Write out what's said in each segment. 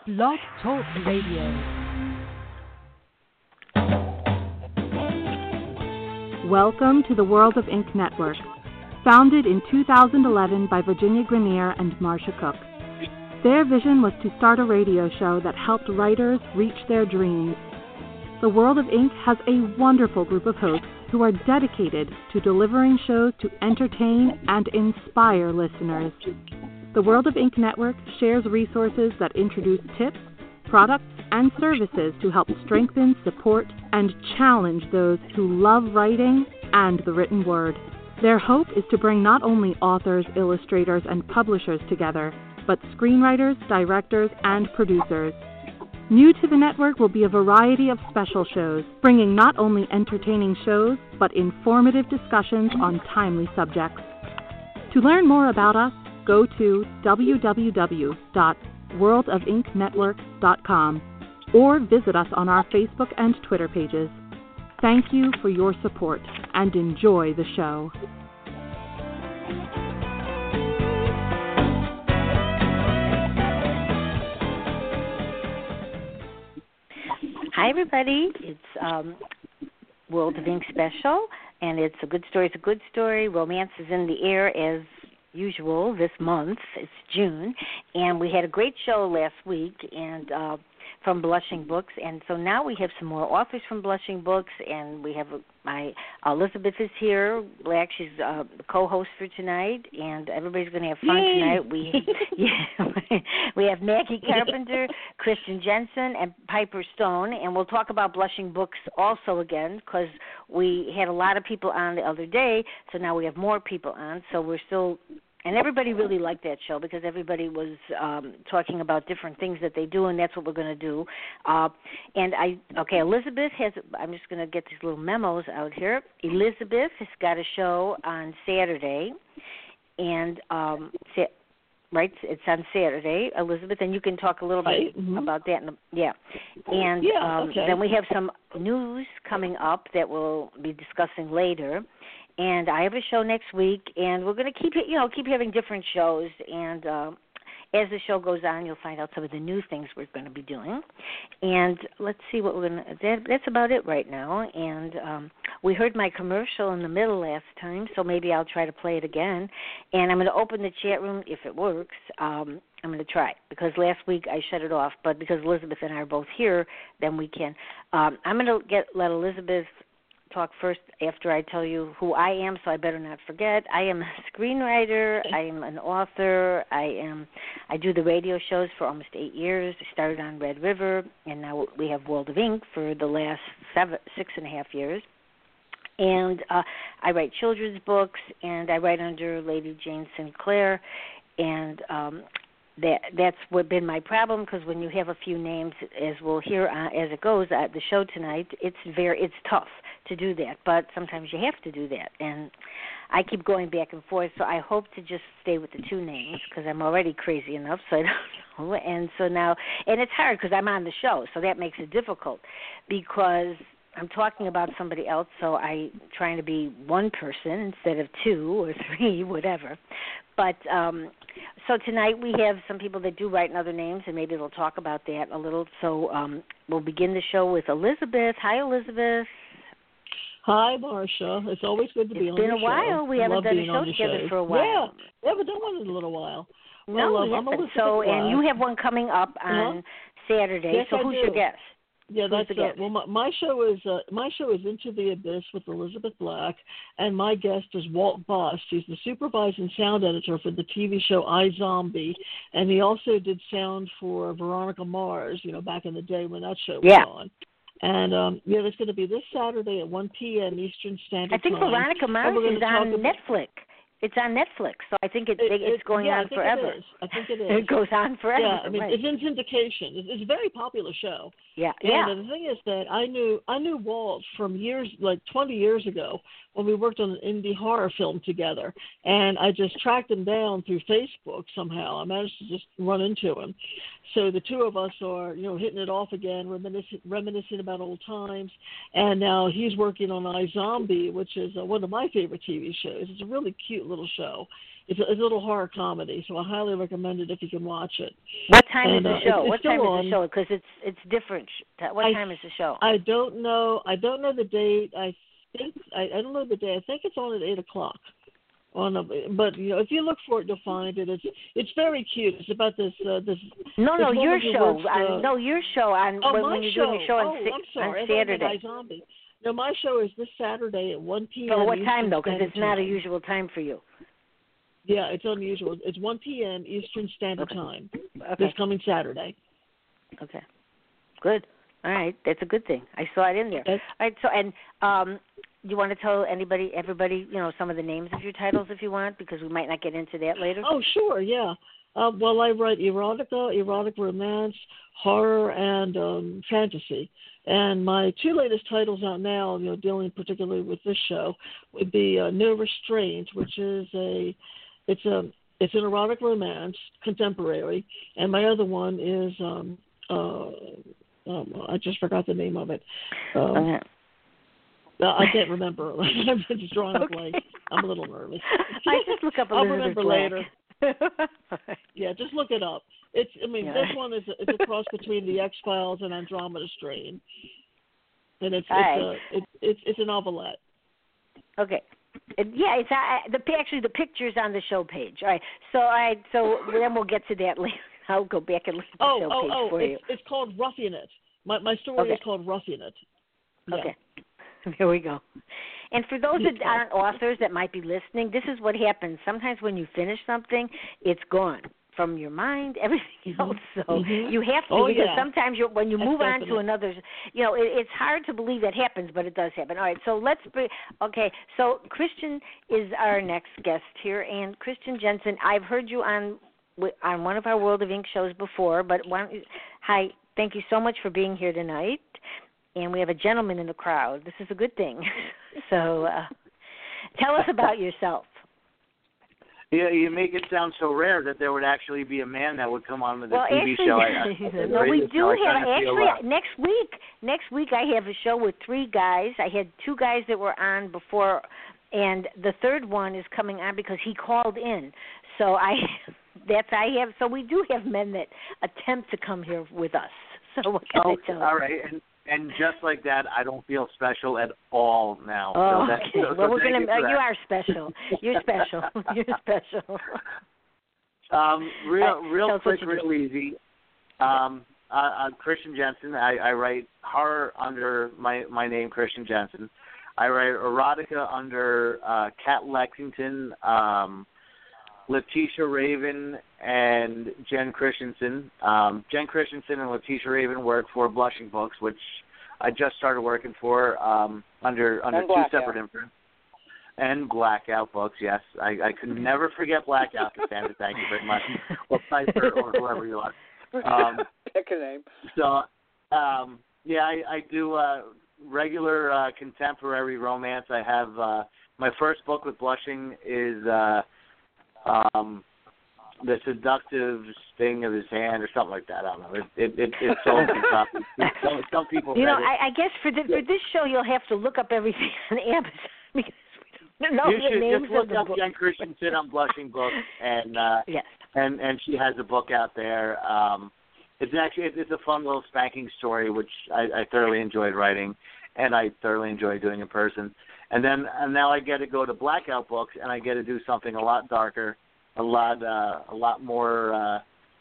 Blog Talk Radio. Welcome to the World of Ink Network, founded in 2011 by Virginia Grenier and Marsha Cook. Their vision was to start a radio show that helped writers reach their dreams. The World of Ink has a wonderful group of hosts who are dedicated to delivering shows to entertain and inspire listeners. The World of Ink Network shares resources that introduce tips, products, and services to help strengthen, support, and challenge those who love writing and the written word. Their hope is to bring not only authors, illustrators, and publishers together, but screenwriters, directors, and producers. New to the network will be a variety of special shows, bringing not only entertaining shows, but informative discussions on timely subjects. To learn more about us, go to www.worldofinknetwork.com or visit us on our Facebook and Twitter pages. Thank you for your support and enjoy the show. Hi, everybody. It's World of Ink special, and it's a good story. It's a good story. Romance is in the air as usual this month. It's June, and we had a great show last week and from Blushing Books, and so now we have some more authors from Blushing Books, and we have my Elizabeth is here. Black, she's the co-host for tonight, and everybody's going to have fun tonight. We have Maggie Carpenter, Kristen Jensen, and Piper Stone, and we'll talk about Blushing Books also again because we had a lot of people on the other day, so now we have more people on, so we're still. And everybody really liked that show because everybody was talking about different things that they do, and that's what we're going to do. Elizabeth has, I'm just going to get these little memos out here. Elizabeth has got a show on Saturday, and right, it's on Saturday, Elizabeth, and you can talk a little bit about that. Then we have some news coming up that we'll be discussing later. And I have a show next week, and we're going to keep having different shows. And as the show goes on, you'll find out some of the new things we're going to be doing. And let's see what we're going to. That's about it right now. And we heard my commercial in the middle last time, so maybe I'll try to play it again. And I'm going to open the chat room if it works. I'm going to try because last week I shut it off, but because Elizabeth and I are both here, then we can. I'm going to let Elizabeth talk first after I tell you who I am, so I better not forget. I am a screenwriter. I am an author. I do the radio shows for almost 8 years. I started on Red River, and now we have World of Ink for the last 6.5 years. And I write children's books, and I write under Lady Jane Sinclair, and that's what been my problem because when you have a few names, as we'll hear as it goes at the show tonight, it's tough to do that, but sometimes you have to do that, and I keep going back and forth, so I hope to just stay with the two names because I'm already crazy enough, so I don't know, and so now, and it's hard because I'm on the show, so that makes it difficult because I'm talking about somebody else, so I'm trying to be one person instead of two or three, whatever. But so tonight we have some people that do write in other names, and maybe they'll talk about that a little. So we'll begin the show with Elizabeth. Hi, Elizabeth. Hi, Marsha. It's always good to be on the show. It's been a while. We haven't done a show together for a while. Yeah, we haven't done one in a little while. No, we haven't. So, and you have one coming up on Saturday. Yes, so who's your guest? Yeah, that's well. My show is Into the Abyss with Elizabeth Black, and my guest is Walt Bost. He's the supervising sound editor for the TV show iZombie, and he also did sound for Veronica Mars. Back in the day when that show was on. And it's going to be this Saturday at 1 p.m. Eastern Standard Time. I think Veronica Mars is on Netflix. It's on Netflix, so I think it's going on forever. I think it is. It goes on forever. Yeah, I mean, right. It's in syndication. It's a very popular show. Yeah, And the thing is that I knew Walt from years, like 20 years ago, when we worked on an indie horror film together, and I just tracked him down through Facebook somehow. I managed to just run into him. So the two of us are, hitting it off again, reminiscing about old times, and now he's working on iZombie, which is one of my favorite TV shows. It's a really cute little show. It's a little horror comedy, so I highly recommend it if you can watch it. What time is the show? What time is the show? Because it's different. What time is the show? I don't know. I don't know the date. I don't know the day. I think it's on at 8:00. But if you look for it, you'll find it. It's very cute. It's about this. No, your show. Your show on when you're show. doing your show I'm sorry. on Saturday. No, my show is this Saturday at 1 p.m. But what time though? Because it's not a usual time for you. Yeah, it's unusual. It's 1 p.m. Eastern Standard Time. Okay. This coming Saturday. Okay. Good. All right. That's a good thing. I saw it in there. All right. So, and you want to tell everybody, some of the names of your titles if you want, because we might not get into that later. Oh, sure. Yeah. Well, I write erotica, erotic romance, horror, and fantasy. And my two latest titles out now, dealing particularly with this show, would be No Restraint, which is it's an erotic romance, contemporary, and my other one is I just forgot the name of it. I can't remember. I'm just drawing a blank. I'm a little nervous. I just look up. I'll remember later. Yeah, just look it up. This one is it's a cross between the X-Files and Andromeda Strain, and it's a novelette. Okay. It's actually the pictures on the show page. All right. So then we'll get to that later. I'll go back and look at the show page for you. It's called Roughing It. My story is called Roughing It. Yeah. Okay. There we go. And for those that aren't authors that might be listening, this is what happens. Sometimes when you finish something, it's gone from your mind, everything else. So you have to, because sometimes when you move on to another, it's hard to believe that happens, but it does happen. All right, so so Christian is our next guest here, and Christian Jensen, I've heard you on one of our World of Ink shows before, but hi, thank you so much for being here tonight. And we have a gentleman in the crowd. This is a good thing. So tell us about yourself. Yeah, you make it sound so rare that there would actually be a man that would come on with a TV show. We do have next week I have a show with 3 guys. I had 2 guys that were on before, and the third one is coming on because he called in. So so we do have men that attempt to come here with us. So what can I tell you? All right. And just like that, I don't feel special at all now. Oh, well, we're gonna. You are special. You're special. You're special. Real quick, real easy. I'm Christian Jensen. I write horror under my name, Christian Jensen. I write erotica under Kat Lexington, Letitia Raven, and Jen Christensen. Jen Christensen and Letitia Raven work for Blushing Books, which I just started working for under 2 separate imprints. And Blackout Books, yes. I could never forget Blackout, Cassandra. Thank you very much. Or Piper, or whoever you are. Pick a name. So, I do regular contemporary romance. I have my first book with Blushing is The Seductive Sting of His Hand or something like that. I don't know. It's sold in copies. Some people. I guess for this show you'll have to look up everything on Amazon because we don't know the names just look of the up books. Jen Christensen on Blushing Books, and yes. and she has a book out there. It's a fun little spanking story which I thoroughly enjoyed writing, and I thoroughly enjoy doing in person. And now I get to go to Blackout Books, and I get to do something a lot darker. A lot more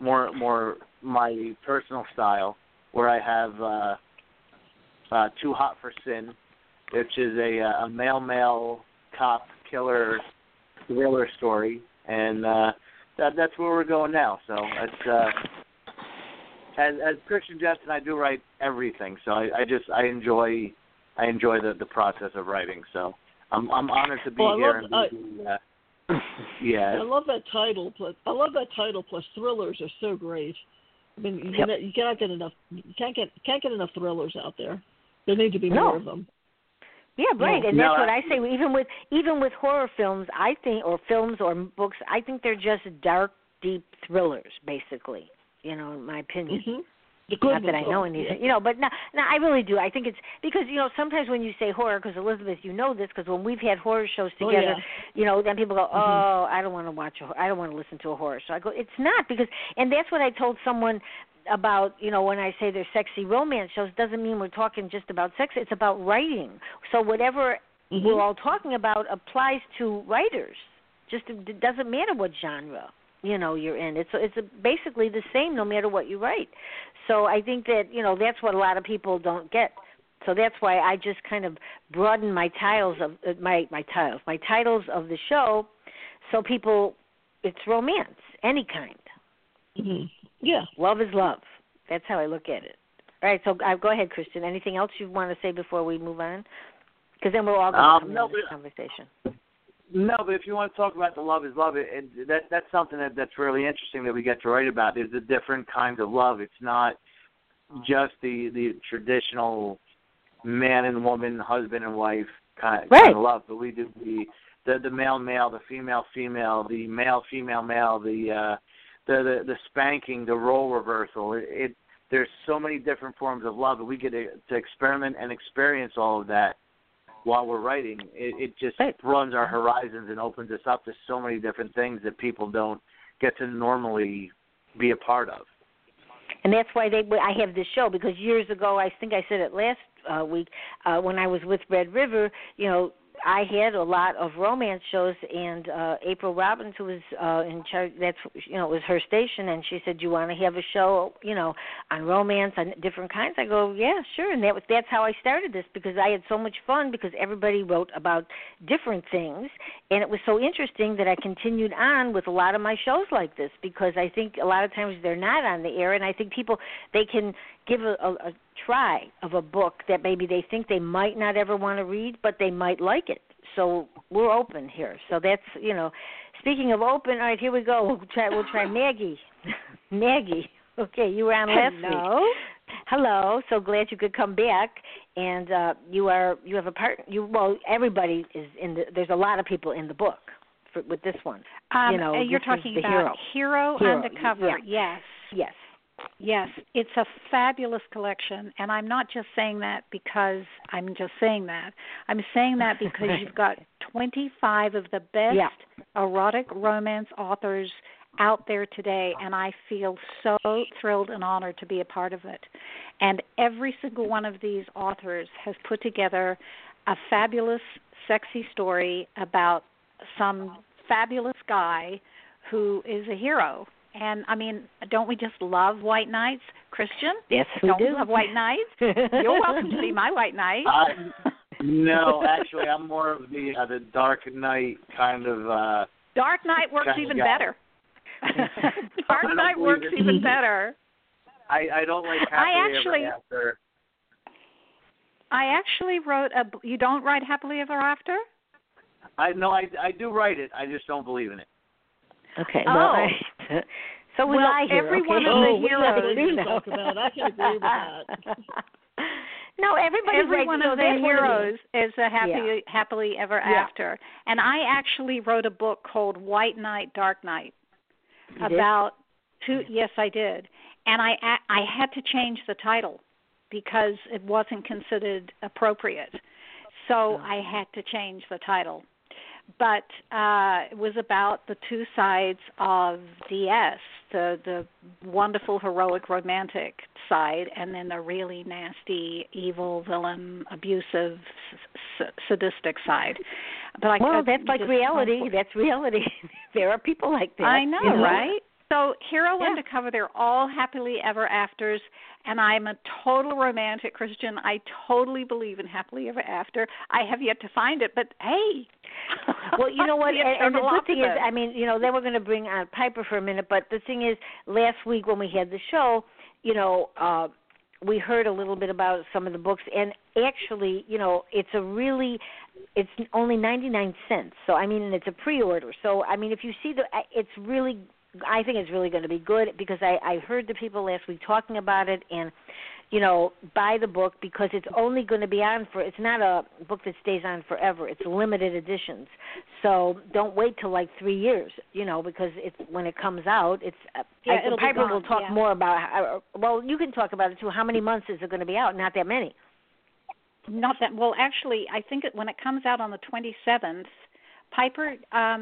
my personal style, where I have Too Hot for Sin, which is a male cop killer thriller story, and that's where we're going now. So it's as Christian Jensen, I do write everything. So I enjoy the process of writing. So I'm honored to be here. Yeah, I love that title. Plus thrillers are so great. I mean, you cannot get enough. You can't get enough thrillers out there. There need to be more of them. Yeah, right, and that's what I say. Even with horror films, I think, or films or books, I think they're just dark, deep thrillers, basically. In my opinion. Mm-hmm. Not that I know anything, but no, I really do. I think it's because sometimes when you say horror, because Elizabeth, you know this, because when we've had horror shows together, then people go, oh, I don't want to watch I don't want to listen to a horror show. I go, it's not because, and that's what I told someone about, when I say they're sexy romance shows, doesn't mean we're talking just about sex. It's about writing. So whatever we're all talking about applies to writers. Just it doesn't matter what genre you're in. It's basically the same no matter what you write. So I think that that's what a lot of people don't get. So that's why I just kind of broaden my titles of my titles of the show, so people, it's romance, any kind. Mm-hmm. Yeah. Love is love. That's how I look at it. All right, so go ahead, Christian. Anything else you want to say before we move on? Because then we're all going to come into this conversation. No, but if you want to talk about the love is love, that's something that's really interesting that we get to write about, is the different kinds of love. It's not just the traditional man and woman, husband and wife kind of love, but we do the male-male, the female-female, the male-female-male, the spanking, the role reversal. There's so many different forms of love, and we get to experiment and experience all of that while we're writing. It just broadens our horizons and opens us up to so many different things that people don't get to normally be a part of. And that's why I have this show, because years ago, I think I said it last week, when I was with Red River, I had a lot of romance shows, and April Robbins, who was in charge, it was her station, and she said, "Do you want to have a show, on romance, on different kinds?" I go, "Yeah, sure." And that's how I started this, because I had so much fun, because everybody wrote about different things, and it was so interesting that I continued on with a lot of my shows like this, because I think a lot of times they're not on the air, and I think people, they can give a try of a book that maybe they think they might not ever want to read, but they might like it. So we're open here. So that's, speaking of open, all right, here we go. We'll try Maggie. Maggie, okay, you were on last week. Hello. So glad you could come back. And you have a part. Everybody is there's a lot of people in the book with this one. You're talking about Hero Undercover. Yeah. Yes. Yes, it's a fabulous collection, and I'm not just saying that because I'm just saying that. I'm saying that because you've got 25 of the best erotic romance authors out there today, and I feel so thrilled and honored to be a part of it. And every single one of these authors has put together a fabulous, sexy story about some fabulous guy who is a hero. And, don't we just love white knights? Christian? Yes, we do. Don't we love white knights? You're welcome to be my white knight. No, actually, I'm more of the Dark Knight kind of... Dark Knight works even better. Dark Knight works even better. I don't like Happily Ever After. I actually wrote You don't write Happily Ever After? I do write it. I just don't believe in it. Okay. Well, so we lie here. Every one of the heroes. Talk about. I can agree with that. No, every one of the heroes is a happily ever after. And I actually wrote a book called White Knight, Dark Knight. Yes, I did. And I had to change the title because it wasn't considered appropriate. So I had to change the title. But it was about the two sides of DS, the wonderful, heroic, romantic side, and then the really nasty, evil, villain, abusive, sadistic side. But that's like reality. That's reality. There are people like that. I know, right? So Hero Undercover, they're all happily ever afters, and I'm a total romantic Christian. I totally believe in happily ever after. I have yet to find it, but hey. Well, you know what, and the good thing is, then we're going to bring on Piper for a minute, but the thing is, last week when we had the show, we heard a little bit about some of the books, and actually, it's only 99 cents. So, and it's a pre-order. So, if you see I think it's really going to be good, because I heard the people last week talking about it, and, buy the book because it's only going to be on it's not a book that stays on forever. It's limited editions. So don't wait till like 3 years, because when it comes out, Piper will talk more about, you can talk about it too. How many months is it going to be out? Not that many. Not that, well, actually, I think when it comes out on the 27th, Piper,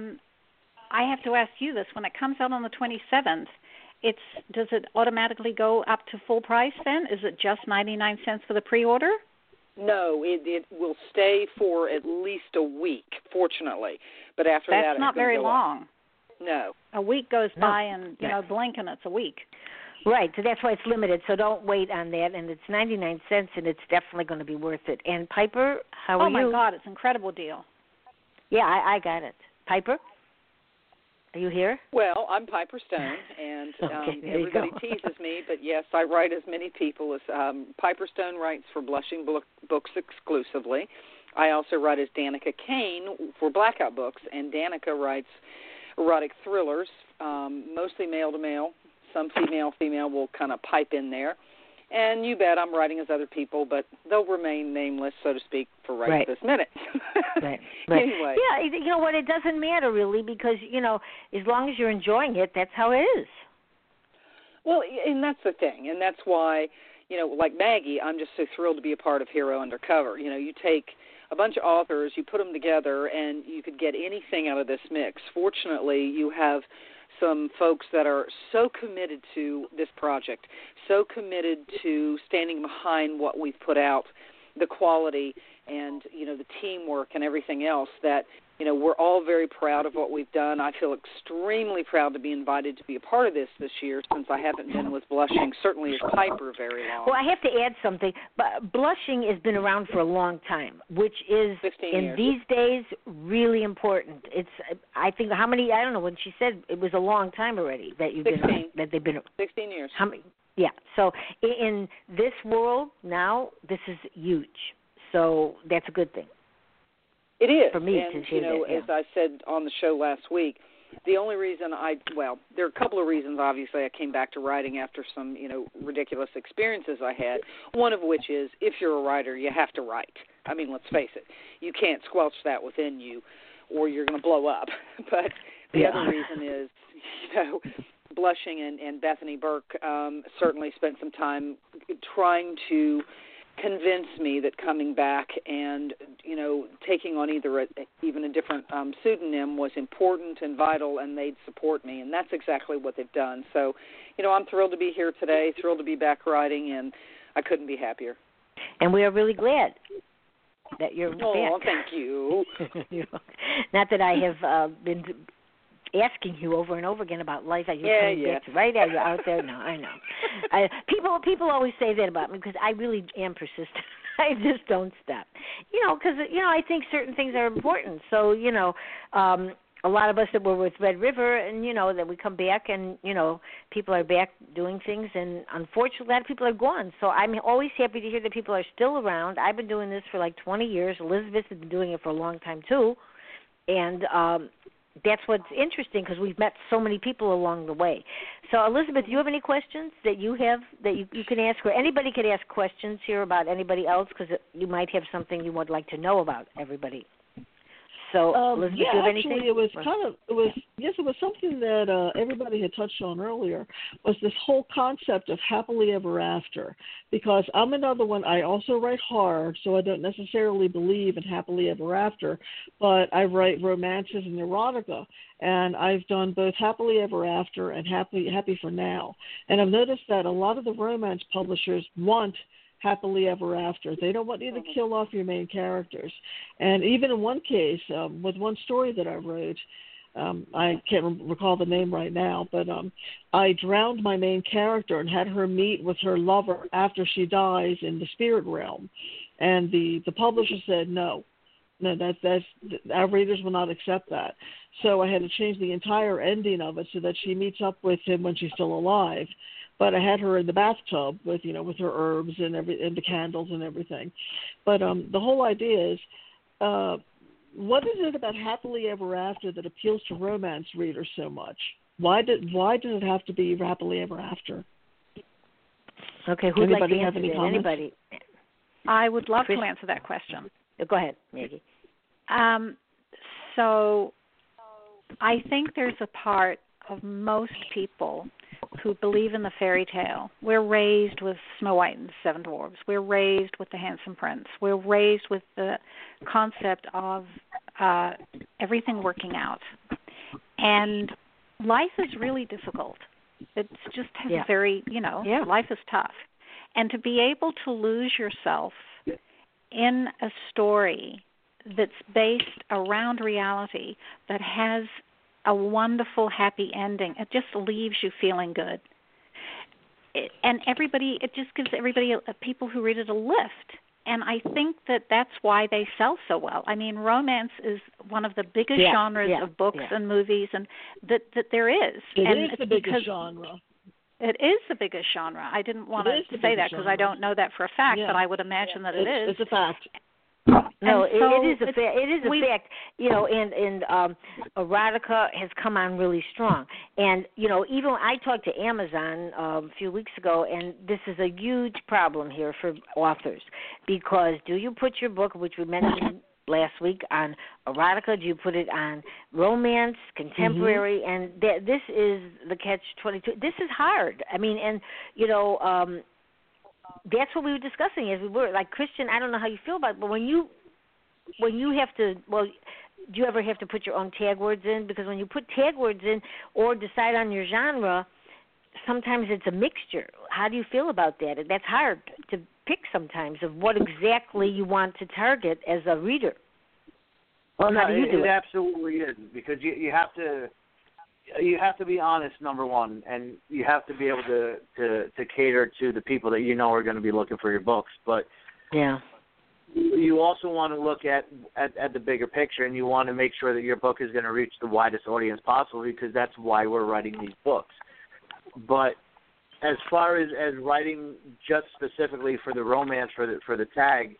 I have to ask you this. When it comes out on the 27th, does it automatically go up to full price then? Is it just 99 cents for the pre-order? No, it will stay for at least a week, fortunately. But after that, that's not very long. No. A week goes by and, blink and it's a week. Right, so that's why it's limited, so don't wait on that. And it's 99 cents, and it's definitely going to be worth it. And Piper, how are you? Oh, my God, it's an incredible deal. Yeah, I got it. Piper? Are you here? Well, I'm Piper Stone, and everybody teases me, but yes, I write as many people as Piper Stone writes for Blushing Books exclusively. I also write as Danica Kane for Blackout Books, and Danica writes erotic thrillers, mostly male-to-male. Some female will kind of pipe in there. And you bet I'm writing as other people, but they'll remain nameless, so to speak, for right this minute. Right. Anyway. Yeah, you know what? It doesn't matter, really, because, as long as you're enjoying it, that's how it is. Well, and that's the thing. And that's why, like Maggie, I'm just so thrilled to be a part of Hero Undercover. You take a bunch of authors, you put them together, and you could get anything out of this mix. Fortunately, you have some folks that are so committed to this project, so committed to standing behind what we've put out, the quality and, the teamwork and everything else that, we're all very proud of what we've done. I feel extremely proud to be invited to be a part of this year since I haven't been with Blushing, certainly as Piper, very long. Well, I have to add something. But Blushing has been around for a long time, which is, in these days, really important. It's, I think, I don't know, when she said it was a long time already that you've 16. been, that they've been. 16 years. How many? Yeah. So in this world now, this is huge. So that's a good thing. It is. For me and, to hear that, as I said on the show last week, the only reason there are a couple of reasons, obviously, I came back to writing after some, ridiculous experiences I had, one of which is if you're a writer, you have to write. I mean, let's face it. You can't squelch that within you or you're going to blow up. But the other reason is, Blushing and Bethany Burke certainly spent some time trying to convince me that coming back and, taking on even a different pseudonym was important and vital, and they'd support me, and that's exactly what they've done. So, I'm thrilled to be here today, thrilled to be back writing, and I couldn't be happier. And we are really glad that you're back. Oh, thank you. Not that I have been asking you over and over again about life. Are you coming back to write? Are you out there? No, I know. People always say that about me because I really am persistent. I just don't stop. Because, I think certain things are important. So, a lot of us that were with Red River and, that we come back and, people are back doing things. And unfortunately, a lot of people are gone. So I'm always happy to hear that people are still around. I've been doing this for like 20 years. Elizabeth has been doing it for a long time, too. And that's what's interesting because we've met so many people along the way. So, Elizabeth, do you have any questions that you have that you can ask? Or anybody could ask questions here about anybody else because you might have something you would like to know about everybody. So, Elizabeth, do you have anything? Actually, it was something that everybody had touched on earlier, was this whole concept of happily ever after. Because I'm another one, I also write horror, so I don't necessarily believe in happily ever after, but I write romances and erotica, and I've done both happily ever after and happy for now. And I've noticed that a lot of the romance publishers want happily ever after. They don't want you to kill off your main characters. And even in one case, with one story that I wrote, I can't recall the name right now, but I drowned my main character and had her meet with her lover after she dies in the spirit realm. And the publisher said, no, that's our readers will not accept that. So I had to change the entire ending of it so that she meets up with him when she's still alive. But I had her in the bathtub with her herbs and the candles and everything. But the whole idea is, what is it about happily ever after that appeals to romance readers so much? Why does it have to be happily ever after? Okay, who'd like to have answer any that? comments? Anybody? I would love to answer that question. Go ahead, Maggie. So I think there's a part of most people who believe in the fairy tale. We're raised with Snow White and the Seven Dwarfs. We're raised with the Handsome Prince. We're raised with the concept of everything working out. And life is really difficult. It's just very, life is tough. And to be able to lose yourself in a story that's based around reality that has a wonderful, happy ending, it just leaves you feeling good. It just gives everybody, people who read it, a lift. And I think that's why they sell so well. I mean, romance is one of the biggest genres of books and movies, and that there is. It is the biggest genre. It is the biggest genre. I didn't want to say that because I don't know that for a fact, but I would imagine that it is. It's a fact. No, it is a fact. It is a fact. And erotica has come on really strong. And even I talked to Amazon a few weeks ago, and this is a huge problem here for authors, because do you put your book, which we mentioned last week, on erotica? Do you put it on romance, contemporary? And this is the catch-22. This is hard. I mean, and that's what we were discussing as we were. Like, Christian, I don't know how you feel about it, but when you have to, do you ever have to put your own tag words in? Because when you put tag words in or decide on your genre, sometimes it's a mixture. How do you feel about that? That's hard to pick sometimes of what exactly you want to target as a reader. Well, how do you do it absolutely is, because you have to be honest, number one, and you have to be able to cater to the people that are going to be looking for your books. But you also want to look at the bigger picture, and you want to make sure that your book is going to reach the widest audience possible, because that's why we're writing these books. But as far as writing just specifically for the romance, for the tag,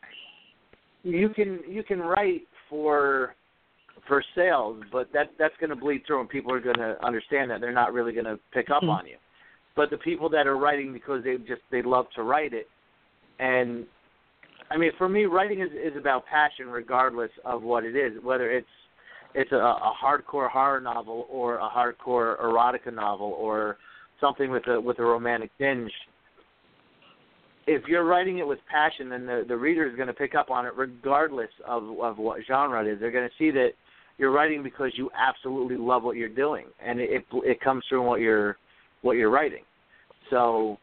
you can write for sales, but that's going to bleed through, and people are going to understand that. They're not really going to pick up on you. But the people that are writing because they love to write it, and I mean, for me, writing is about passion, regardless of what it is, whether it's a hardcore horror novel or a hardcore erotica novel or something with a romantic tinge. If you're writing it with passion, then the reader is going to pick up on it, regardless of what genre it is. They're going to see that you're writing because you absolutely love what you're doing, and it comes through in what you're writing. So,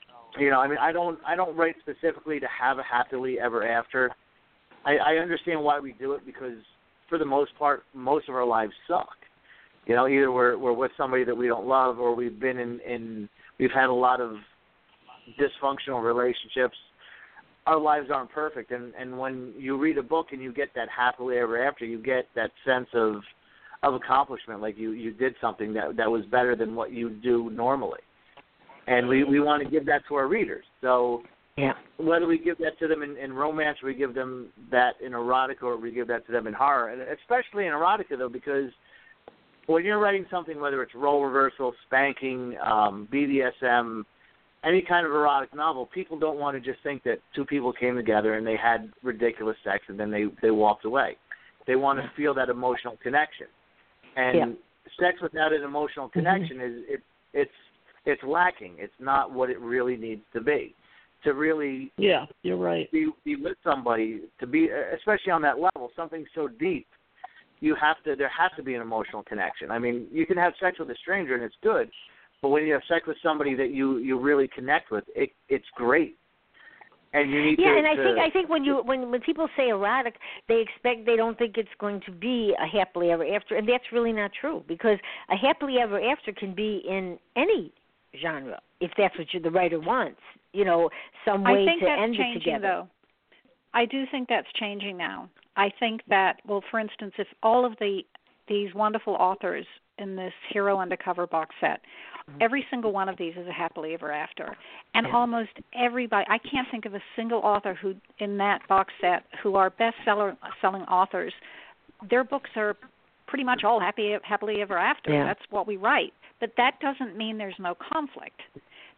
I mean, I don't write specifically to have a happily ever after. I understand why we do it, because for the most part, most of our lives suck. Either we're with somebody that we don't love, or we've been we've had a lot of dysfunctional relationships. Our lives aren't perfect, and when you read a book and you get that happily ever after, you get that sense of accomplishment, like you did something that was better than what you do normally. And we want to give that to our readers. So whether we give that to them in romance, or we give them that in erotica, or we give that to them in horror, and especially in erotica, though, because when you're writing something, whether it's role reversal, spanking, BDSM, any kind of erotic novel, people don't want to just think that two people came together and they had ridiculous sex and then they walked away. They want to feel that emotional connection. And sex without an emotional connection it's lacking. It's not what it really needs to be. To really you're right. Be with somebody, to be, especially on that level, something so deep, there has to be an emotional connection. I mean, you can have sex with a stranger and it's good, but when you have sex with somebody that you really connect with, it's great. And you need to. And I think when people say erotic, they don't think it's going to be a happily ever after, and that's really not true, because a happily ever after can be in any genre if that's what the writer wants. Some way to end it together. Though. I do think that's changing now. I think that, for instance, if all of these wonderful authors in this Hero Undercover box set, every single one of these is a happily ever after. And almost everybody, I can't think of a single author who in that box set who are best-selling authors, their books are pretty much all happily ever after. That's what we write. But that doesn't mean there's no conflict.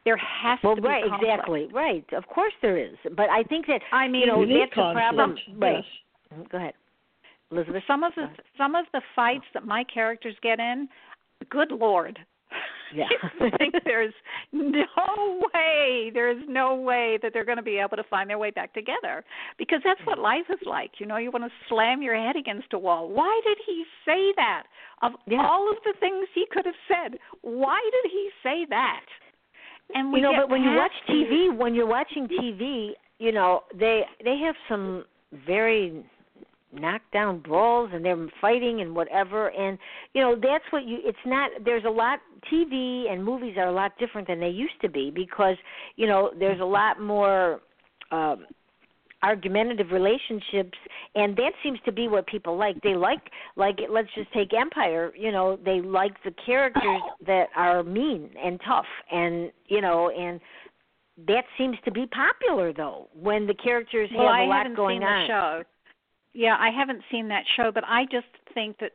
There has to be conflict. Exactly, right. Of course there is. But I think that, that's the problem. Right. Go ahead, Elizabeth. Some of the fights that my characters get in, good Lord. Yeah. I think there's no way that they're going to be able to find their way back together, because that's what life is like. You want to slam your head against a wall. Why did he say that? Of all of the things he could have said, why did he say that? And but when you watch TV, when you're watching TV, they have some very knockdown brawls, and they're fighting and whatever, and that's what it's not. There's a lot. TV and movies are a lot different than they used to be, because there's a lot more argumentative relationships, and that seems to be what people like. They like let's just take Empire. They like the characters that are mean and tough, and and that seems to be popular, though, when the characters have a lot going on. Show. Yeah, I haven't seen that show, but I just think that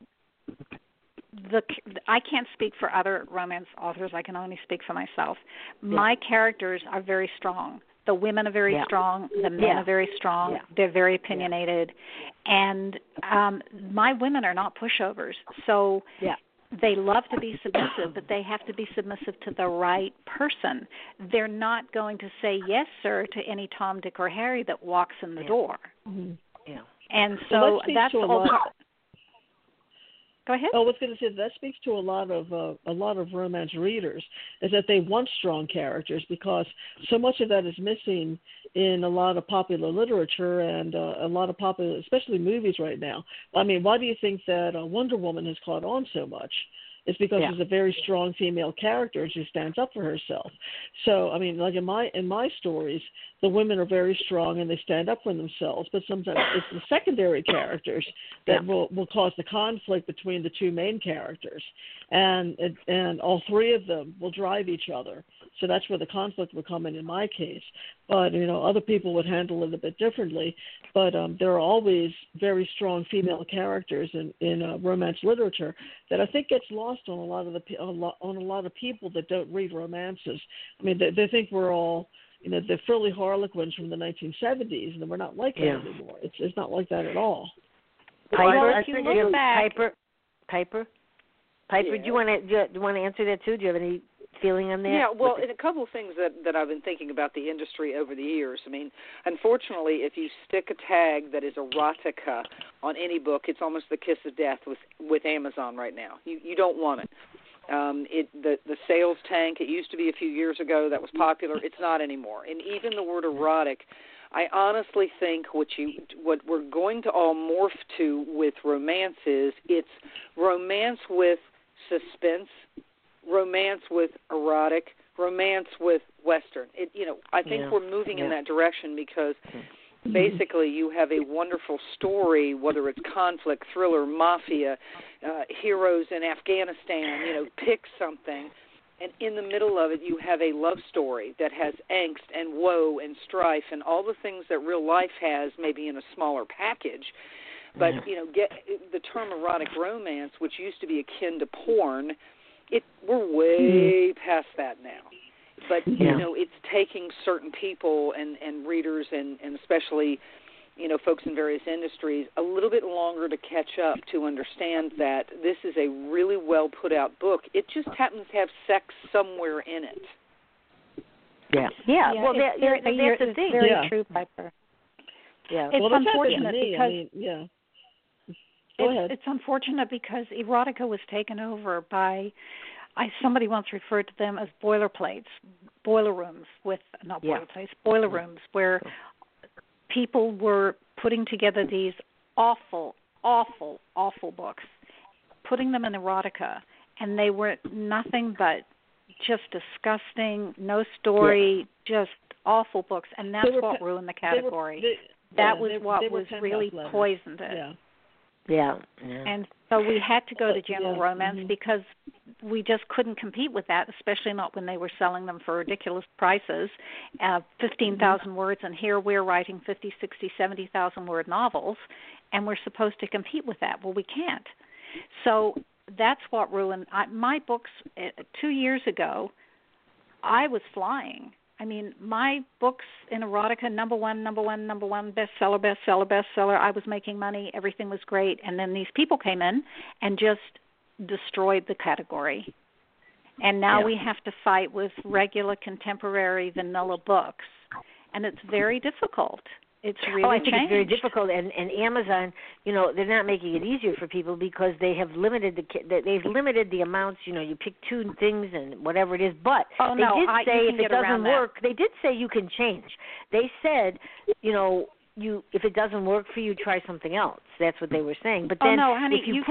I can't speak for other romance authors. I can only speak for myself. Yeah. My characters are very strong. The women are very strong. The men are very strong. Yeah. They're very opinionated. Yeah. And my women are not pushovers. So they love to be submissive, but they have to be submissive to the right person. They're not going to say yes, sir, to any Tom, Dick, or Harry that walks in the door. Mm-hmm. Yeah. And so that's the whole part. Go ahead. I was going to say that speaks to a lot of romance readers, is that they want strong characters, because so much of that is missing in a lot of popular literature and a lot of popular, especially movies right now. I mean, why do you think that Wonder Woman has caught on so much? It's because she's a very strong female character. She stands up for herself. So, I mean, like in my stories, the women are very strong and they stand up for themselves. But sometimes it's the secondary characters that will cause the conflict between the two main characters, and all three of them will drive each other. So that's where the conflict would come in my case. But other people would handle it a bit differently. But there are always very strong female characters in romance literature that I think gets lost on a lot of people that don't read romances. I mean, they think we're all the frilly harlequins from the 1970s, and we're not like that anymore. It's not like that at all. Piper, if you look back, Piper, do you want to answer that too? Do you have any feeling on that? Yeah, well, and a couple of things that I've been thinking about the industry over the years. I mean, unfortunately, if you stick a tag that is erotica on any book, it's almost the kiss of death with Amazon right now. You don't want it. The sales tank, it used to be a few years ago that was popular. It's not anymore. And even the word erotic, I honestly think what we're going to all morph to with romance is it's romance with suspense, romance with erotic, romance with Western. I think we're moving in that direction, because basically you have a wonderful story, whether it's conflict, thriller, mafia, heroes in Afghanistan, pick something, and in the middle of it you have a love story that has angst and woe and strife and all the things that real life has, maybe in a smaller package. But, get the term erotic romance, which used to be akin to porn, we're way past that now. But, it's taking certain people and readers and especially, folks in various industries a little bit longer to catch up to understand that this is a really well put out book. It just happens to have sex somewhere in it. Yeah. Well, that's the thing. Very true, Piper. Yeah. It's unfortunate because Go ahead. It's unfortunate because erotica was taken over by, somebody once referred to them as boiler rooms where people were putting together these awful, awful, awful books, putting them in erotica, and they were nothing but just disgusting, no story, just awful books, and that's what ruined the category. That was what was really poisoned it. Yeah. And so we had to go to general romance because we just couldn't compete with that, especially not when they were selling them for ridiculous prices, 15,000 words, and here we're writing 50, 60, 70,000 word novels, and we're supposed to compete with that. Well, we can't. So that's what ruined my books 2 years ago. I was flying. I mean, my books in erotica, number one, bestseller. I was making money. Everything was great. And then these people came in and just destroyed the category. And now we have to fight with regular contemporary vanilla books. And it's very difficult. It's really I think changed. it's very difficult, and Amazon, they're not making it easier for people because they have limited the amounts. You pick 2 things and whatever it is. But they did say if it doesn't work, they did say you can change. They said, if it doesn't work for you, try something else. That's what they were saying. But then, no, honey, if you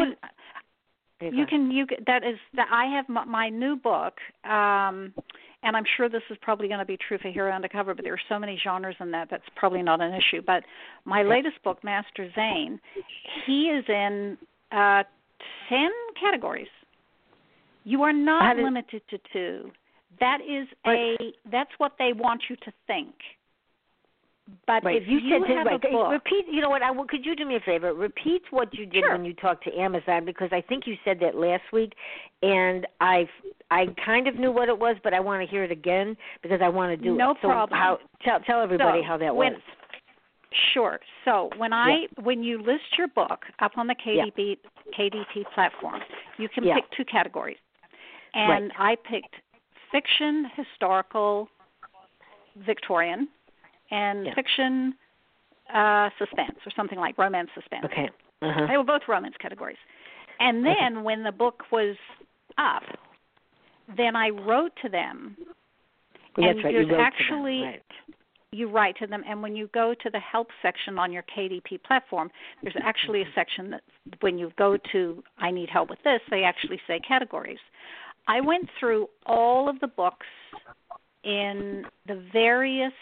I have my new book. And I'm sure this is probably going to be true for Hero Undercover, but there are so many genres in that's probably not an issue. But my latest book, Master Zane, he is in 10 categories. You are not limited to 2. That's what they want you to think. But if you have a book, repeat. You know what? Could you do me a favor? Repeat what you did when you talked to Amazon, because I think you said that last week, and I kind of knew what it was, but I want to hear it again because I want to do it. No problem. Tell everybody how that was. Sure. So when you list your book up on the KDP platform, you can pick 2 categories, and I picked fiction, historical, Victorian, and fiction, suspense, or something like romance suspense. Okay. They were both romance categories. And then when the book was up, then I wrote to them. That's right. You write to them, and when you go to the help section on your KDP platform, there's actually a section that when you go to I need help with this, they actually say categories. I went through all of the books in the various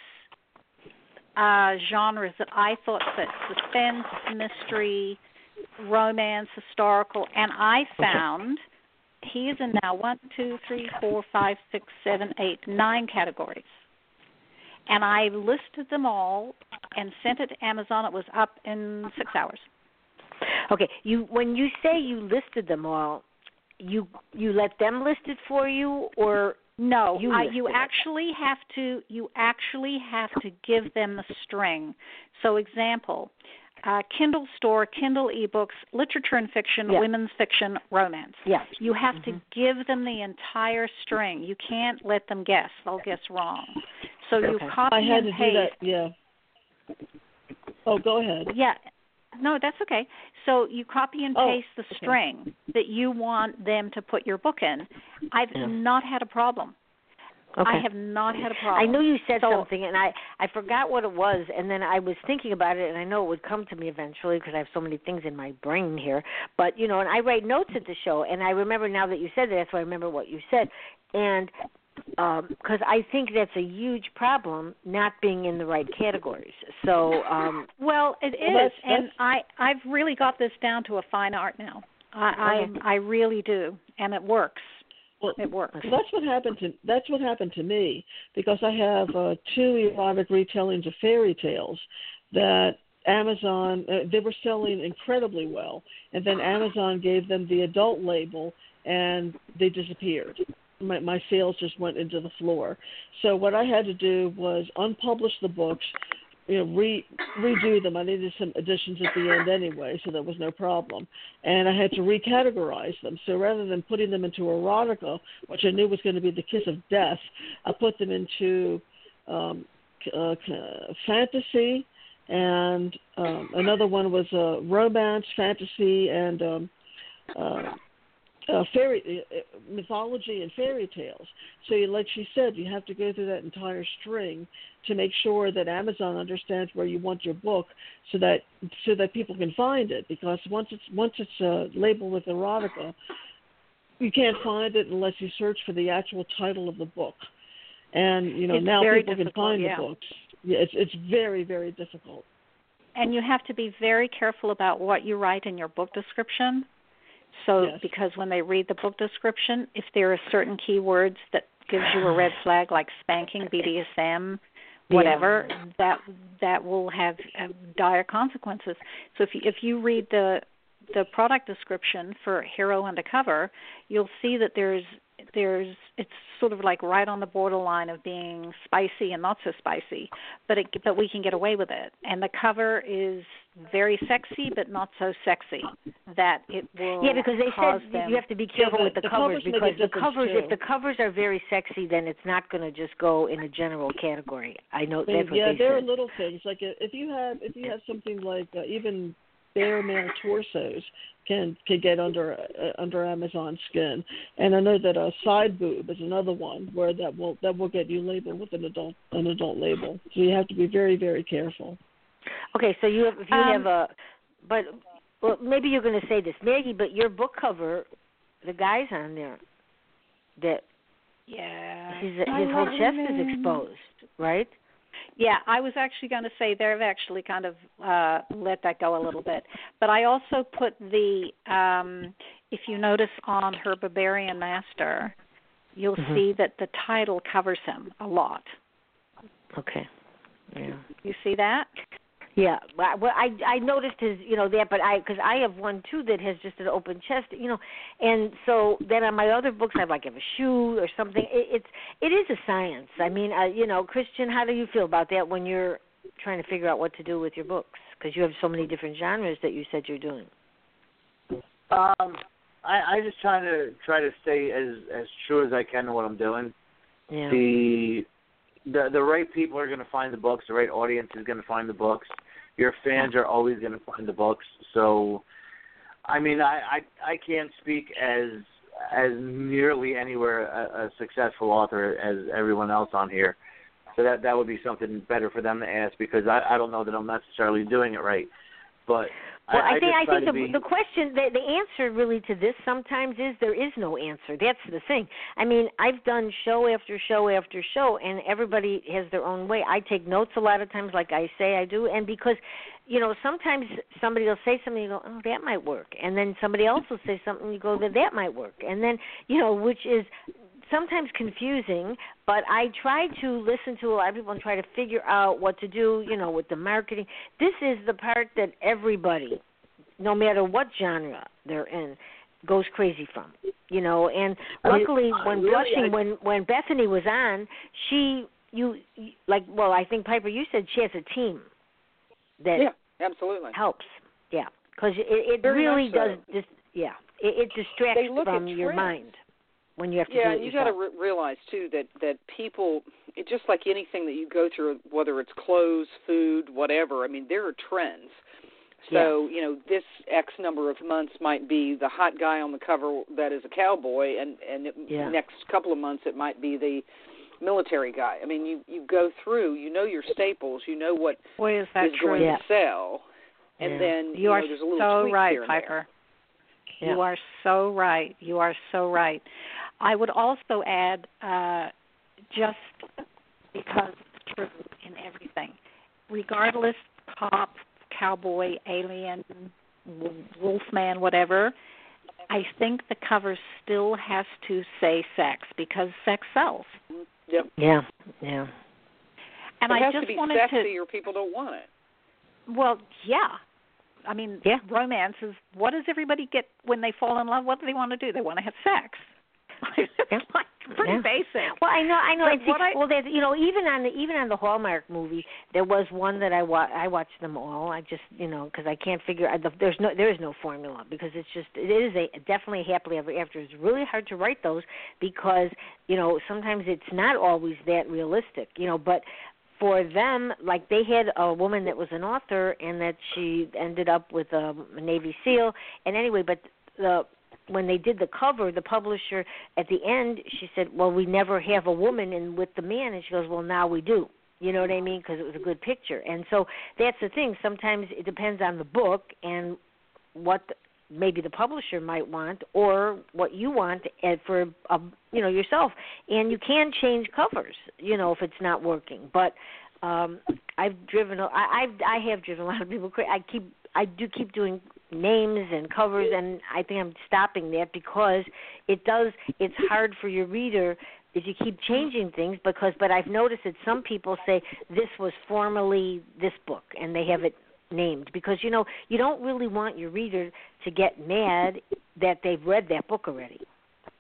genres that I thought fit: suspense, mystery, romance, historical, and I found he is in now 1, 2, 3, 4, 5, 6, 7, 8, 9 categories. And I listed them all and sent it to Amazon. It was up in 6 hours. Okay. When you say you listed them all, you let them list it for you, or no? You actually have to give them the string. So, example, Kindle store, Kindle ebooks, literature and fiction, women's fiction, romance. Yes. You have to give them the entire string. You can't let them guess. They'll guess wrong. So you copy and paste. I had to do that, Oh, go ahead. Yeah. No, that's okay. So you copy and paste the string that you want them to put your book in. I've not had a problem. Okay. I have not had a problem. I know you said something, and I forgot what it was, and then I was thinking about it, and I know it would come to me eventually because I have so many things in my brain here. But, and I write notes at the show, and I remember now that you said that, that's why I remember what you said. And because I think that's a huge problem, not being in the right categories. So, well, it is, and I've really got this down to a fine art now. I really do, and it works. Well, it works. That's what happened to me, because I have 2 erotic retellings of fairy tales that Amazon they were selling incredibly well, and then Amazon gave them the adult label, and they disappeared. My sales just went into the floor. So what I had to do was unpublish the books, redo them. I needed some additions at the end anyway, so there was no problem. And I had to recategorize them. So rather than putting them into erotica, which I knew was going to be the kiss of death, I put them into fantasy, and another one was romance, fantasy, and fairy mythology and fairy tales. So, like she said, you have to go through that entire string to make sure that Amazon understands where you want your book, so that people can find it. Because once it's labeled with erotica, you can't find it unless you search for the actual title of the book. And it's now people can find the books. Yeah, it's very, very difficult. And you have to be very careful about what you write in your book description. So, because when they read the book description, if there are certain keywords that gives you a red flag, like spanking, BDSM, whatever, that will have dire consequences. So, if you read the product description for Hero Undercover, you'll see that there's it's sort of like right on the borderline of being spicy and not so spicy, but we can get away with it. And the cover is very sexy, but not so sexy that it will. Yeah, because they cause said them. you have to be careful with the covers because the covers, too. if the covers are very sexy, then it's not going to just go in a general category. I know that's what they there said. are little things like if you have something like even bare male torsos can get under Amazon Skin, and I know that a side boob is another one where that will get you labeled with an adult label. So you have to be very, very careful. Okay, so well, maybe you're going to say this, Maggie, but your book cover, the guy's on there that his whole chest is exposed, right? Yeah, I was actually going to say they've actually kind of let that go a little bit. But I also put if you notice on her Barbarian Master, you'll see that the title covers him a lot. Okay. Yeah. You see that? Yeah. Well, I noticed his, that, but because I have one too that has just an open chest, and so then on my other books I have a shoe or something. It is a science. I mean, Christian, how do you feel about that when you're trying to figure out what to do with your books? Because you have so many different genres that you said you're doing. I just try to stay as true as I can to what I'm doing. Yeah. The right people are going to find the books. The right audience is going to find the books. Your fans are always going to find the books. So, I mean, I can't speak as nearly anywhere a successful author as everyone else on here. So that would be something better for them to ask because I don't know that I'm necessarily doing it right. But well, I think the question, the answer really to this sometimes is there is no answer. That's the thing. I mean, I've done show after show after show, and everybody has their own way. I take notes a lot of times, like I say I do, and because, sometimes somebody will say something, you go, oh, that might work, and then somebody else will say something, you go, that might work, and then, which is sometimes confusing, but I try to listen to a lot of people and try to figure out what to do, with the marketing. This is the part that everybody, no matter what genre they're in, goes crazy from, and luckily when Bethany was on, I think Piper, you said she has a team that absolutely helps, because it really does, it distracts from your mind. When you have to do it yourself. You got to realize too that people, it's just like anything that you go through, whether it's clothes, food, whatever. I mean, there are trends. So this X number of months might be the hot guy on the cover that is a cowboy, and next couple of months it might be the military guy. I mean, you go through, your staples, what is going to sell, and then you are there's a little so tweak right, here and Piper. There. You are so right. You are so right. I would also add, just because it's true in everything, regardless, cop, cowboy, alien, wolfman, whatever, I think the cover still has to say sex because sex sells. Yep. Yeah. And And it has to be sexy or people don't want it. Well, yeah. I mean, romance is, what does everybody get when they fall in love? What do they want to do? They want to have sex. It's pretty basic. Well, I know. There's, even on the Hallmark movie, there was one that I watched them all. I just, because I can't figure. There is no formula because it is definitely a happily ever after. It's really hard to write those because sometimes it's not always that realistic. But for them, like they had a woman that was an author and that she ended up with a Navy SEAL. And anyway, but when they did the cover, the publisher at the end, she said, well, we never have a woman in with the man. And she goes, well, now we do. You know what I mean? Because it was a good picture. And so that's the thing. Sometimes it depends on the book and what maybe the publisher might want or what you want for yourself. And you can change covers, if it's not working. But I have driven a lot of people crazy. I do keep doing names and covers, and I think I'm stopping that because it's hard for your reader if you keep changing things but I've noticed that some people say this was formerly this book and they have it named because you don't really want your reader to get mad that they've read that book already.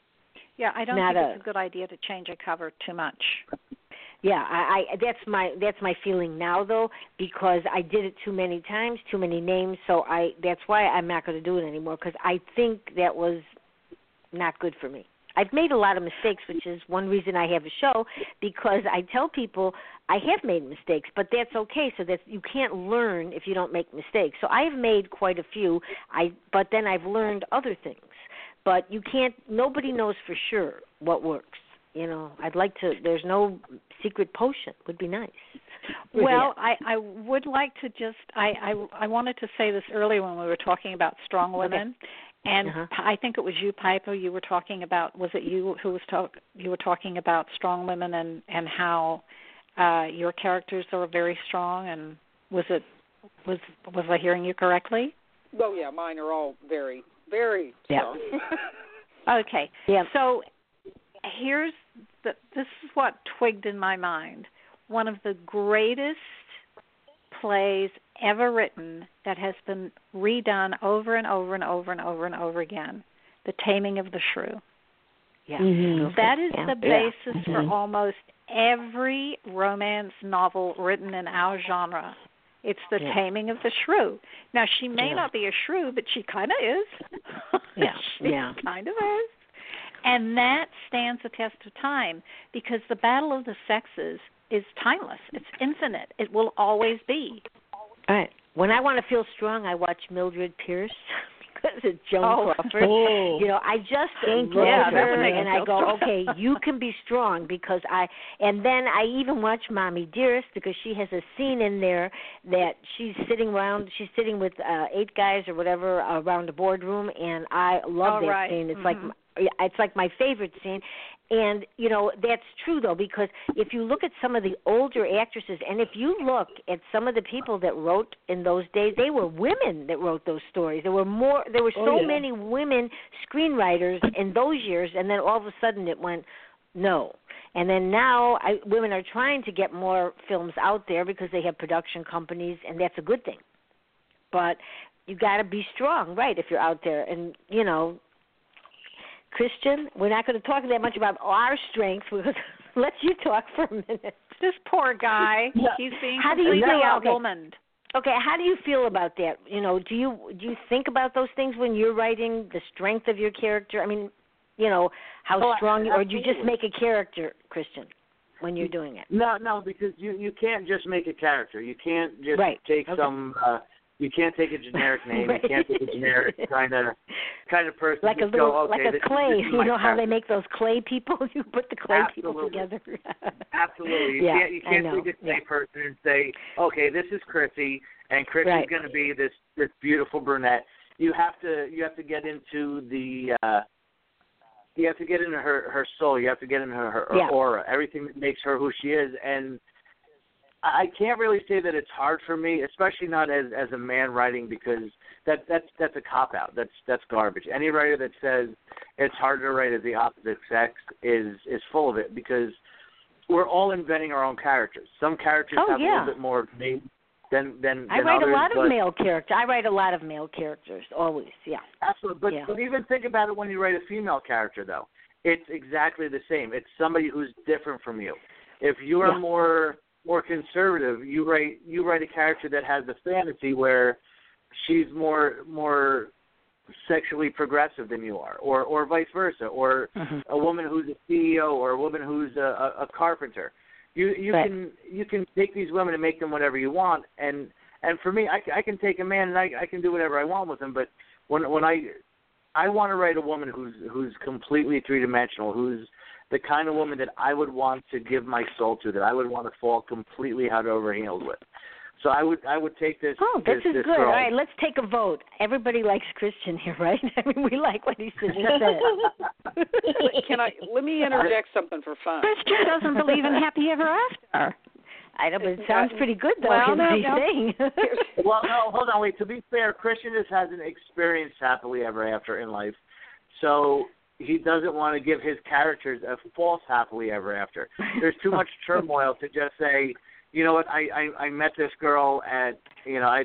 Yeah, I don't think it's a good idea to change a cover too much. Yeah, I that's my feeling now though, because I did it too many times, too many names, so that's why I'm not going to do it anymore, because I think that was not good for me. I've made a lot of mistakes, which is one reason I have a show, because I tell people I have made mistakes, but that's okay. So that you can't learn if you don't make mistakes. So I have made quite a few, but then I've learned other things. But you can't. Nobody knows for sure what works. You know, I'd like to. There's no secret potion. Would be nice. Well, I would like to just. I wanted to say this earlier when we were talking about strong women. Okay. And I think it was you, Piper. You were talking about. Was it you who was you were talking about strong women and how your characters are very strong? And was I hearing you correctly? Oh yeah, mine are all very, very strong. Yeah. Okay. Yeah. So this is what twigged in my mind. One of the greatest plays ever written that has been redone over and over and over and over and over again, The Taming of the Shrew. Yeah. Mm-hmm. That is the basis for almost every romance novel written in our genre. It's The Taming of the Shrew. Now, she may not be a shrew, but she kind of is. She kind of is. And that stands the test of time because the battle of the sexes is timeless. It's infinite. It will always be. All right. When I want to feel strong, I watch Mildred Pierce because it's Joan Crawford. Oh. You know, I just look at her and I go, okay, you can be strong because and then I even watch Mommy Dearest because she has a scene in there that she's sitting with 8 guys or whatever around the boardroom, and I love that scene. It's like my favorite scene. And, you know, that's true, though, because if you look at some of the older actresses, and if you look at some of the people that wrote in those days, they were women that wrote those stories. There were many women screenwriters in those years, and then all of a sudden it went, no. And then now women are trying to get more films out there because they have production companies, and that's a good thing. But you got to be strong, right, if you're out there. And, you know, Christian, we're not going to talk that much about our strengths. We'll let you talk for a minute. This poor guy, he's being completely outwomaned. Okay, how do you feel about that? You know, do you think about those things when you're writing the strength of your character? I mean, you know, how strong, or do you just make a character, Christian, when you're doing it? No, because you can't just make a character. You can't just take some. You can't take a generic name. You can't take a generic kind of person. Like a clay. You know how they make those clay people? You put the clay people together. Absolutely. You can't take a clay person and say, okay, this is Chrissy, and Chrissy's going to be this beautiful brunette. You have to get into the. You have to get into her soul. You have to get into her aura. Everything that makes her who she is, and I can't really say that it's hard for me, especially not as a man writing, because that's a cop-out. That's garbage. Any writer that says it's harder to write as the opposite sex is full of it, because we're all inventing our own characters. Some characters have a little bit more name than I write others, a lot of male characters. I write a lot of male characters, always, Absolutely, but even think about it when you write a female character, though. It's exactly the same. It's somebody who's different from you. If you are more conservative, you write a character that has a fantasy where she's more sexually progressive than you are, or vice versa, or a woman who's a CEO, or a woman who's a carpenter. You can take these women and make them whatever you want, and for me, I can take a man and I can do whatever I want with him. But when I want to write a woman who's completely three-dimensional, who's the kind of woman that I would want to give my soul to, that I would want to fall completely head over heels with. So I would take this. Oh, this is good. Girl. All right, let's take a vote. Everybody likes Christian here, right? I mean, we like what he just said. Let me interject something for fun. Christian doesn't believe in happy ever after. I know, but it sounds pretty good, though. Well, Well, no, hold on, wait. To be fair, Christian hasn't experienced happily ever after in life, so he doesn't want to give his characters a false happily ever after. There's too much turmoil to just say, you know what, I met this girl and, you know,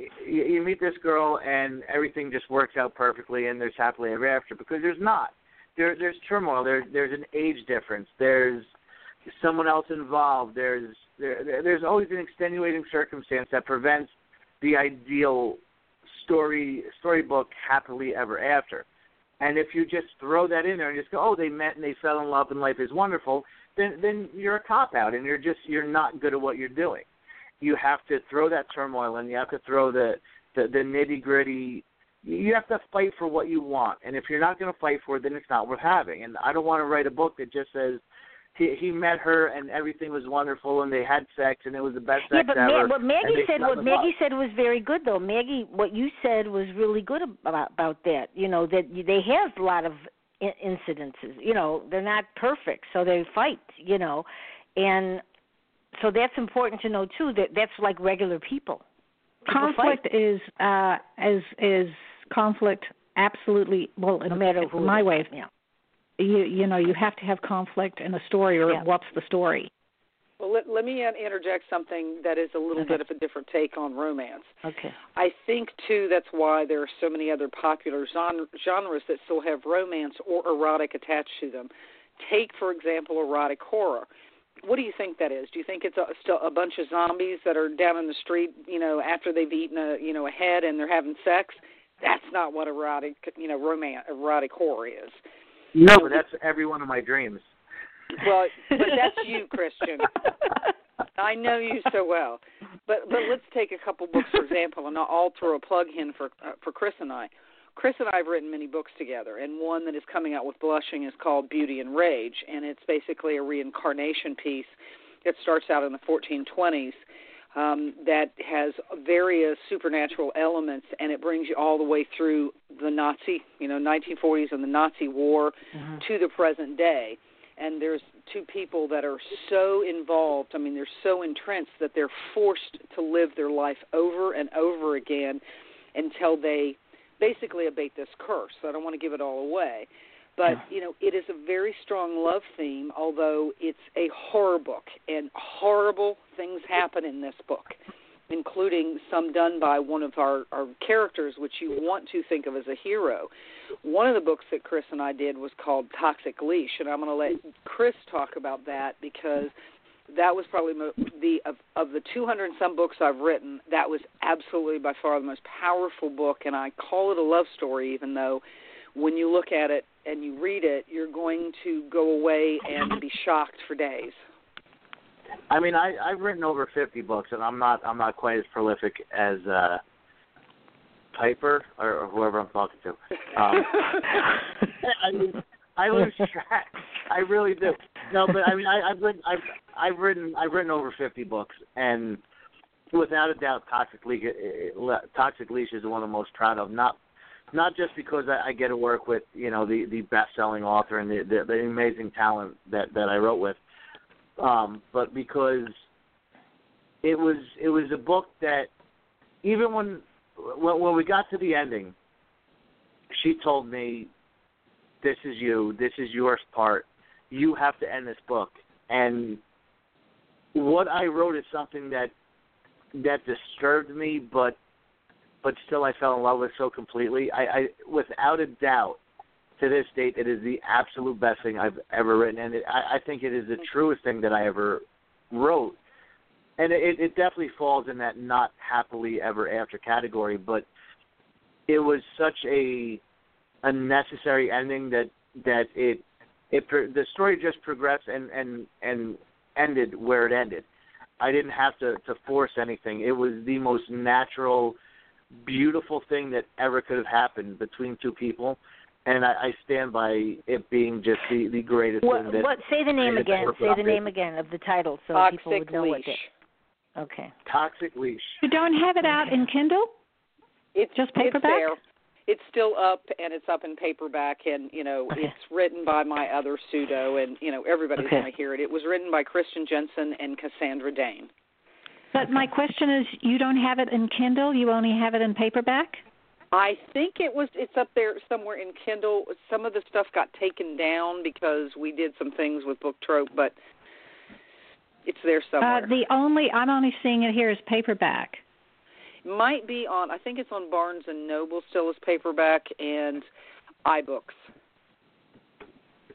you meet this girl and everything just works out perfectly and there's happily ever after, because there's not. there's turmoil. There's an age difference. There's someone else involved. There's always an extenuating circumstance that prevents the ideal storybook happily ever after. And if you just throw that in there and just go, oh, they met and they fell in love and life is wonderful, then you're a cop-out and you're not good at what you're doing. You have to throw that turmoil in. You have to throw the nitty-gritty. You have to fight for what you want. And if you're not going to fight for it, then it's not worth having. And I don't want to write a book that just says he met her and everything was wonderful and they had sex and it was the best sex ever. What Maggie said was very good, though. Maggie, what you said was really good about that. You know, that they have a lot of incidences. You know, they're not perfect, so they fight, you know. And so that's important to know, too, that's like regular people. Conflict is conflict absolutely, well, no matter who my way. Yeah. You know, you have to have conflict in a story, or what's the story? Well, let me interject something that is a little bit of a different take on romance. Okay. I think, too, that's why there are so many other popular genres that still have romance or erotic attached to them. Take, for example, erotic horror. What do you think that is? Do you think it's still a bunch of zombies that are down in the street, you know, after they've eaten a head and they're having sex? That's not what erotic horror is. No, but that's every one of my dreams. Well, but that's you, Christian. I know you so well. But let's take a couple books, for example, and I'll throw a plug in for Chris and I. Chris and I have written many books together, and one that is coming out with Blushing is called Beauty and Rage, and it's basically a reincarnation piece that starts out in the 1420s that has various supernatural elements, and it brings you all the way through the Nazi, 1940s and the Nazi war to the present day. And there's two people that are so involved, they're so entrenched that they're forced to live their life over and over again until they basically abate this curse. So I don't want to give it all away. But, it is a very strong love theme, although it's a horror book. And horrible things happen in this book, including some done by one of our characters, which you want to think of as a hero. One of the books that Chris and I did was called Toxic Leash, and I'm going to let Chris talk about that because that was probably of the 200 and some books I've written, that was absolutely by far the most powerful book, and I call it a love story, even though when you look at it and you read it, you're going to go away and be shocked for days. I've written over 50 books, and I'm not quite as prolific as Piper or whoever I'm talking to. I lose track. I really do. No, but I've written over 50 books, and without a doubt, Toxic Leash is the one I'm most proud of. Not just because I get to work with the best-selling author and the amazing talent that I wrote with, but because it was a book that even when we got to the ending, she told me, "This is you. This is your part. You have to end this book." And what I wrote is something that disturbed me, but still I fell in love with so completely. I without a doubt, to this date, it is the absolute best thing I've ever written, and I think it is the truest thing that I ever wrote. And it definitely falls in that not happily ever after category, but it was such a necessary ending that the story just progressed and ended where it ended. I didn't have to force anything. It was the most natural, beautiful thing that ever could have happened between two people, and I stand by it being just the greatest thing. Say the name again. Say the name again of the title so Toxic people would know Leash. what it is. Okay. Toxic Leash. You don't have it out in Kindle? It's just paperback? It's there. It's still up, and it's up in paperback, and, it's written by my other pseudo, and, everybody's going to hear it. It was written by Christian Jensen and Cassandra Dane. But my question is, you don't have it in Kindle? You only have it in paperback? I think it's up there somewhere in Kindle. Some of the stuff got taken down because we did some things with Book Trope, but it's there somewhere. I'm only seeing it here as paperback. Might be on, I think it's on Barnes & Noble still as paperback and iBooks.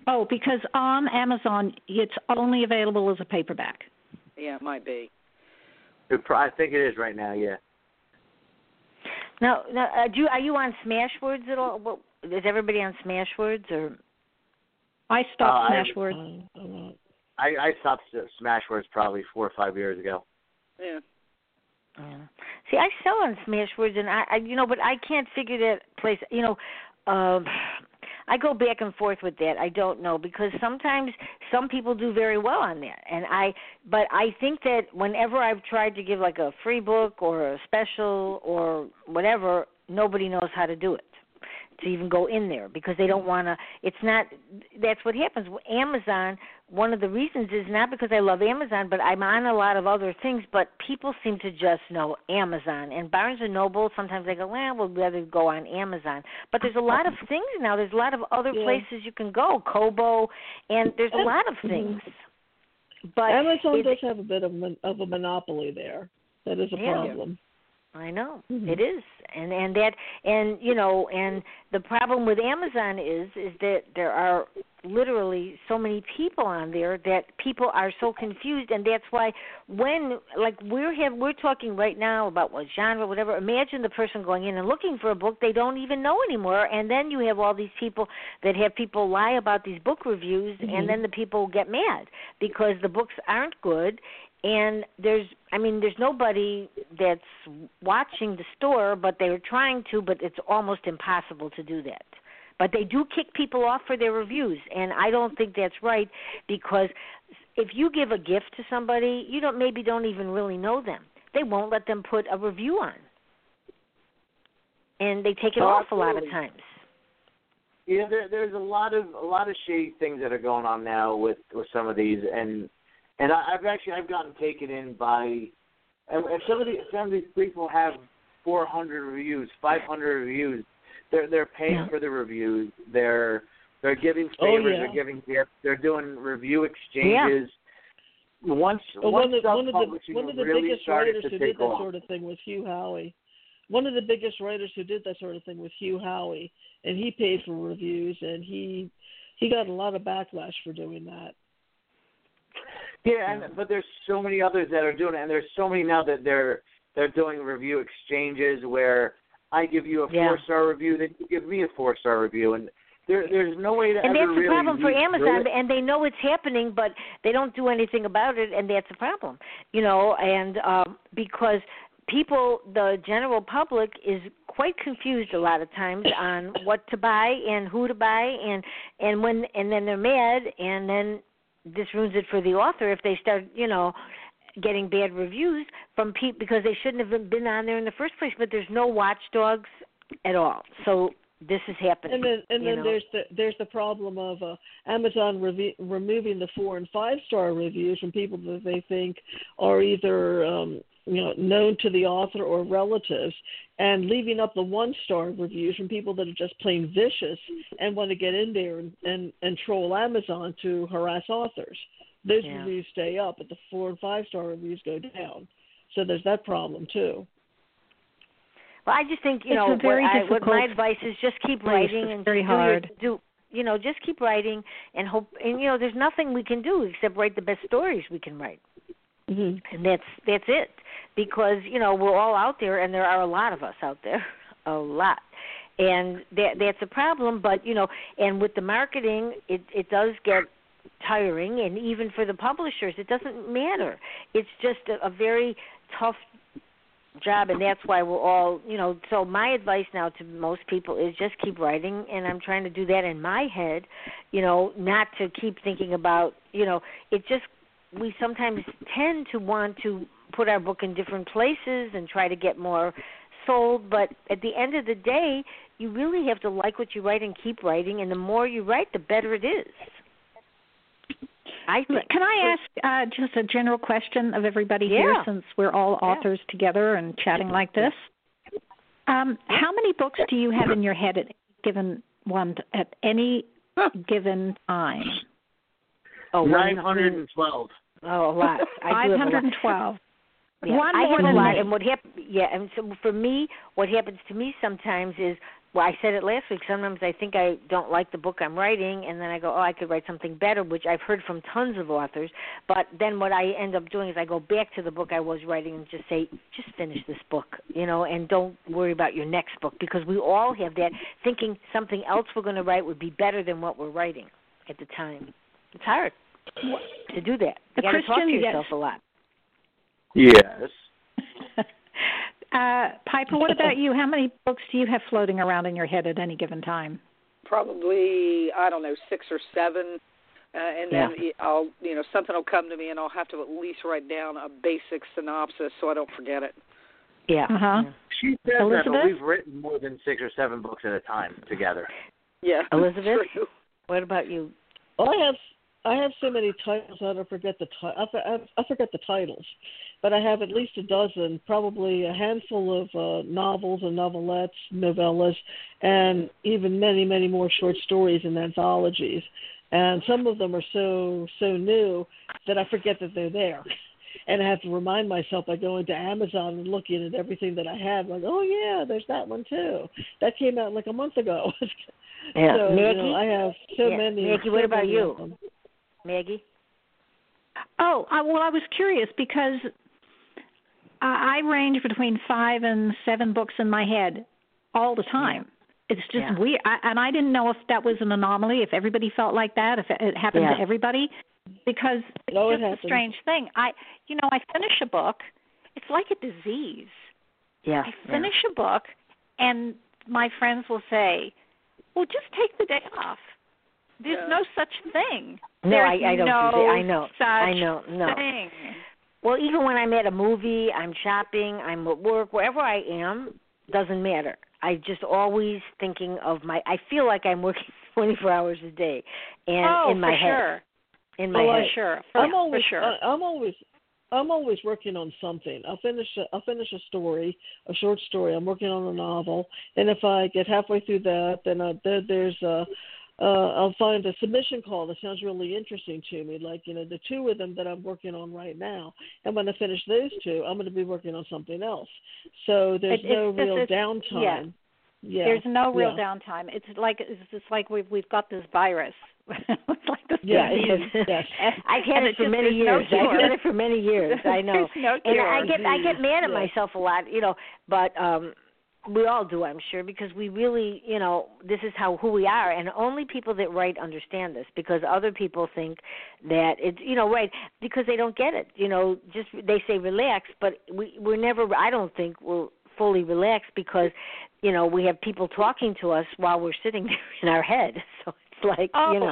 Oh, because on Amazon it's only available as a paperback. Yeah, it might be. I think it is right now. Yeah. Now, are you on Smashwords at all? Well, is everybody on Smashwords or? I stopped Smashwords. I stopped Smashwords probably 4 or 5 years ago. Yeah. Yeah. See, I sell on Smashwords, and I but I can't figure that place. I go back and forth with that. I don't know, because sometimes some people do very well on that, but I think that whenever I've tried to give like a free book or a special or whatever, nobody knows how to do it, to even go in there, because they don't want to. It's not. That's what happens. Amazon. One of the reasons is not because I love Amazon, but I'm on a lot of other things. But people seem to just know Amazon and Barnes and Noble. Sometimes they go, well, we'd rather go on Amazon. But there's a lot of things now. There's a lot of other places you can go, Kobo, and there's a lot of things. But Amazon does have a bit of a monopoly there. That is a problem. I know it is, and the problem with Amazon is that there are literally so many people on there that people are so confused, and that's why when we're talking right now about what genre, whatever. Imagine the person going in and looking for a book they don't even know anymore, and then you have all these people that have people lie about these book reviews, and then the people get mad because the books aren't good. And there's nobody that's watching the store, but they're trying to, but it's almost impossible to do that. But they do kick people off for their reviews, and I don't think that's right, because if you give a gift to somebody, you don't even really know them. They won't let them put a review on, and they take it off a lot of times. Yeah, there's a lot of shady things that are going on now with some of these, and I've gotten taken in by, and some of these people have 400 reviews, 500 reviews. They're paying for the reviews. They're giving favors. They're giving gifts. They're doing review exchanges. Yeah. One of the biggest writers who did that sort of thing was Hugh Howey. One of the biggest writers who did that sort of thing was Hugh Howey, and he paid for reviews, and he got a lot of backlash for doing that. Yeah, but there's so many others that are doing it, and there's so many now that they're doing review exchanges where I give you a 4-star review, then you give me a 4-star review, and there's no way to ever really. And that's the problem for Amazon, and they know it's happening, but they don't do anything about it, and that's a problem, and because people, the general public, is quite confused a lot of times on what to buy and who to buy, and then they're mad, and then this ruins it for the author if they start, getting bad reviews from people because they shouldn't have been on there in the first place. But there's no watchdogs at all, so this is happening. And then there's the problem of Amazon removing the 4- and 5-star reviews from people that they think are either known to the author or relatives, and leaving up the 1-star reviews from people that are just plain vicious and want to get in there and troll Amazon to harass authors. Those reviews stay up, but the 4- and 5-star reviews go down. So there's that problem too. Well, I just think what my advice is just keep writing and very hard. Just keep writing and hope. And there's nothing we can do except write the best stories we can write. Mm-hmm. And that's it, because we're all out there, and there are a lot of us out there, a lot, and that's a problem. But and with the marketing, it does get tiring, and even for the publishers, it doesn't matter. It's just a very tough job, and that's why we're all So my advice now to most people is just keep writing, and I'm trying to do that in my head, not to keep thinking about it just. We sometimes tend to want to put our book in different places and try to get more sold, but at the end of the day, you really have to like what you write and keep writing, and the more you write, the better it is. I think. Can I ask just a general question of everybody here, since we're all authors together and chatting like this? How many books do you have in your head at any given time? 912. Oh, a lot. 512. Yeah, I have a lot, and and so for me, what happens to me sometimes is well, I said it last week. Sometimes I think I don't like the book I'm writing, and then I go, I could write something better, which I've heard from tons of authors. But then what I end up doing is I go back to the book I was writing and just say, just finish this book, and don't worry about your next book, because we all have that thinking something else we're going to write would be better than what we're writing at the time. It's hard to do that. You got to talk to yourself a lot. Yes. Piper, what about you? How many books do you have floating around in your head at any given time? Probably, 6 or 7, and then I'll, something will come to me, and I'll have to at least write down a basic synopsis so I don't forget it. Yeah. Uh-huh. She says Elizabeth? that, but we've written more than 6 or 7 books at a time together. Yeah. Elizabeth, true. What about you? Well, I have so many titles I forget I forget the titles, but I have at least a dozen, probably a handful of novels and novelettes, novellas, and even many, many more short stories and anthologies. And some of them are so new that I forget that they're there. And I have to remind myself by going to Amazon and looking at everything that I have, like, oh yeah, there's that one too. That came out like a month ago. Yeah. So, Maggie? I have so many. Maggie, what about you? Maggie? Oh, well, I was curious because I range between 5 and 7 books in my head all the time. It's just weird. And I didn't know if that was an anomaly, if everybody felt like that, if it happened to everybody, because it's just a strange thing. I finish a book. It's like a disease. Yeah. I finish a book, and my friends will say, well, just take the day off. There's no such thing. No, I don't do that. I know. Such thing. Well, even when I'm at a movie, I'm shopping, I'm at work, wherever I am, doesn't matter. I just always thinking of I feel like I'm working 24 hours a day, and in my head. Sure. In my head. Sure. I'm always working on something. I'll finish a story, a short story. I'm working on a novel, and if I get halfway through that, then I'll find a submission call that sounds really interesting to me, like the 2 of them that I'm working on right now. And when I finish those 2, I'm going to be working on something else. So there's no real downtime. Yeah. There's no real downtime. It's just like we've got this virus. It's like this disease. Yes. I've had it for many years. I've had it for many years. I know. No and I get mad at myself a lot, but we all do, I'm sure, because we really, this is who we are, and only people that write understand this, because other people think that it's, right, because they don't get it. Just they say relax, but we're never. I don't think we're fully relaxed because, we have people talking to us while we're sitting there in our head. So it's like,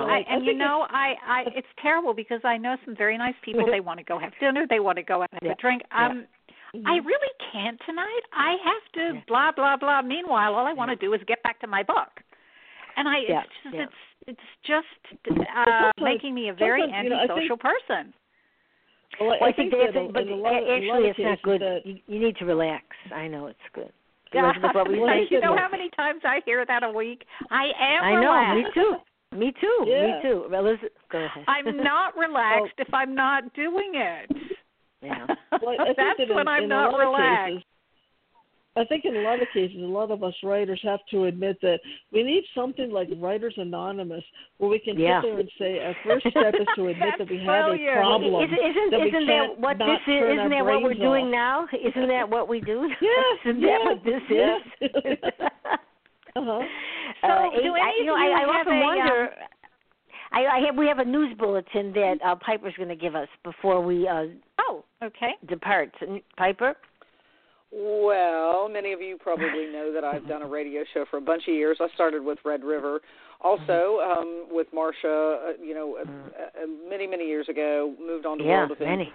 it's terrible because I know some very nice people. They want to go have dinner. They want to go have a drink. I really can't tonight. I have to blah, blah, blah. Meanwhile, all I want to do is get back to my book. And it's just making me a very antisocial person. Well, I think that, but actually it's not good. You need to relax. I know it's good. Elizabeth, what were you saying? You know how many times I hear that a week? I relaxed. Know, me too. Me too. Elizabeth, go ahead. I'm not relaxed if I'm not doing it. Yeah. Well, that's when I'm not relaxed. I think in a lot of cases, a lot of us writers have to admit that we need something like Writers Anonymous, where we can sit there and say our first step is to admit that we have a problem. Isn't that what this is? Isn't that what we're doing now? Isn't that what we do? Yes. Isn't that what this is? Uh-huh. So, I often wonder. We have a news bulletin that Piper's going to give us before we depart. Piper? Well, many of you probably know that I've done a radio show for a bunch of years. I started with Red River, also with Marcia, many, many years ago, moved on to World of Ink,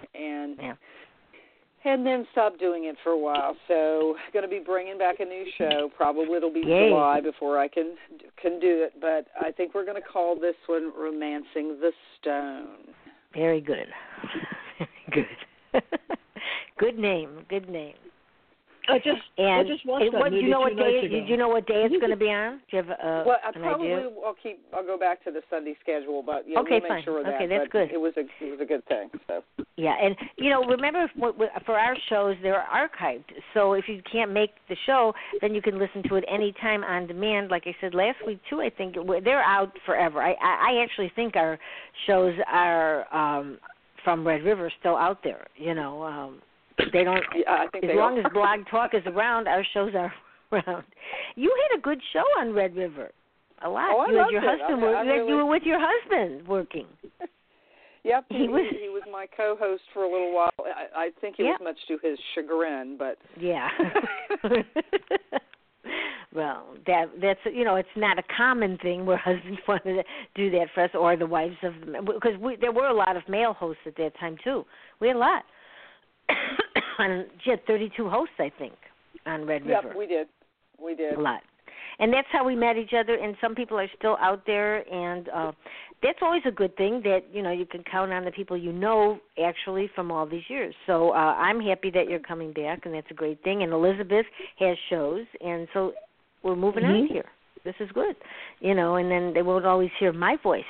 and then stopped doing it for a while. So going to be bringing back a new show. Probably it'll be July before I can do it, but I think we're going to call this one Romancing the Stone. Very good. Good. Good name. I just watched that movie 2 nights ago. Do you know what day it's going to be on? Do you have an idea? I'll go back to the Sunday schedule, but we'll fine. make sure of that. Okay, that's but good. It was a good thing. So. Yeah, and remember for our shows they're archived. So if you can't make the show, then you can listen to it anytime on demand. Like I said last week too, I think they're out forever. I actually think our shows are from Red River still out there. They don't. I think as long as Blog Talk is around, our shows are around. You had a good show on Red River. A lot. Oh, I you loved had your it. husband. You were with your husband working. Yep, he was my co-host for a little while. I think it was much to his chagrin, but yeah. Well, that's it's not a common thing where husbands want to do that for us, or the wives of them, because there were a lot of male hosts at that time too. We had a lot. And she had 32 hosts, I think, on Red River. Yep, we did. A lot. And that's how we met each other, and some people are still out there, and that's always a good thing that, you can count on the people actually from all these years. So I'm happy that you're coming back, and that's a great thing. And Elizabeth has shows, and so we're moving on here. This is good, and then they won't always hear my voice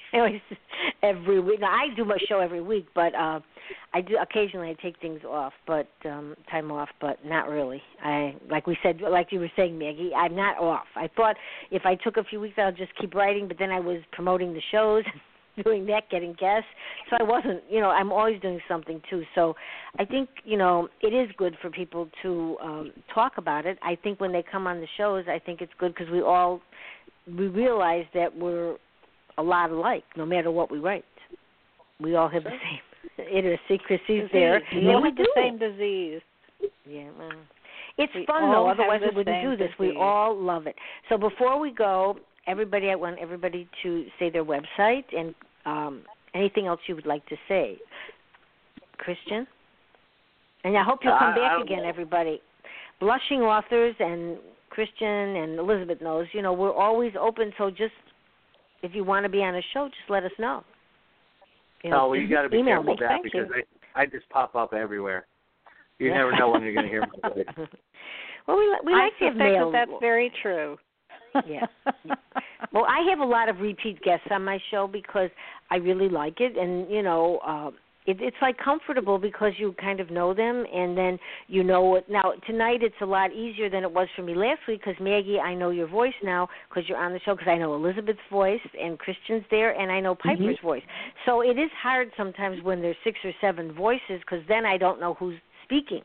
every week. Now, I do my show every week, but I do occasionally. I take things off, but time off, but not really. Like you were saying, Maggie, I'm not off. I thought if I took a few weeks, I'll just keep writing, but then I was promoting the shows, doing that, getting guests, so I wasn't. I'm always doing something too. So I think it is good for people to talk about it. I think when they come on the shows, I think it's good because we realize that we're a lot alike, no matter what we write. We all have the same idiosyncrasies there. We all have the same disease. Yeah, well, it's fun though. Otherwise, we wouldn't do this. We all love it. So before we go, I want everybody to say their website and anything else you would like to say. Christian? And I hope you'll come back again, everybody. Blushing Authors and Christian and Elizabeth knows, we're always open, so just if you want to be on a show, just let us know. You got to be careful with that because I just pop up everywhere. You never know when you're going to hear my voice. Well, we like to have mail. That's very true. Yeah. Well, I have a lot of repeat guests on my show because I really like it, and it's like comfortable because you kind of know them, and then what. Now tonight it's a lot easier than it was for me last week because Maggie, I know your voice now because you're on the show because I know Elizabeth's voice and Christian's there, and I know Piper's voice. So it is hard sometimes when there's 6 or 7 voices because then I don't know who's speaking.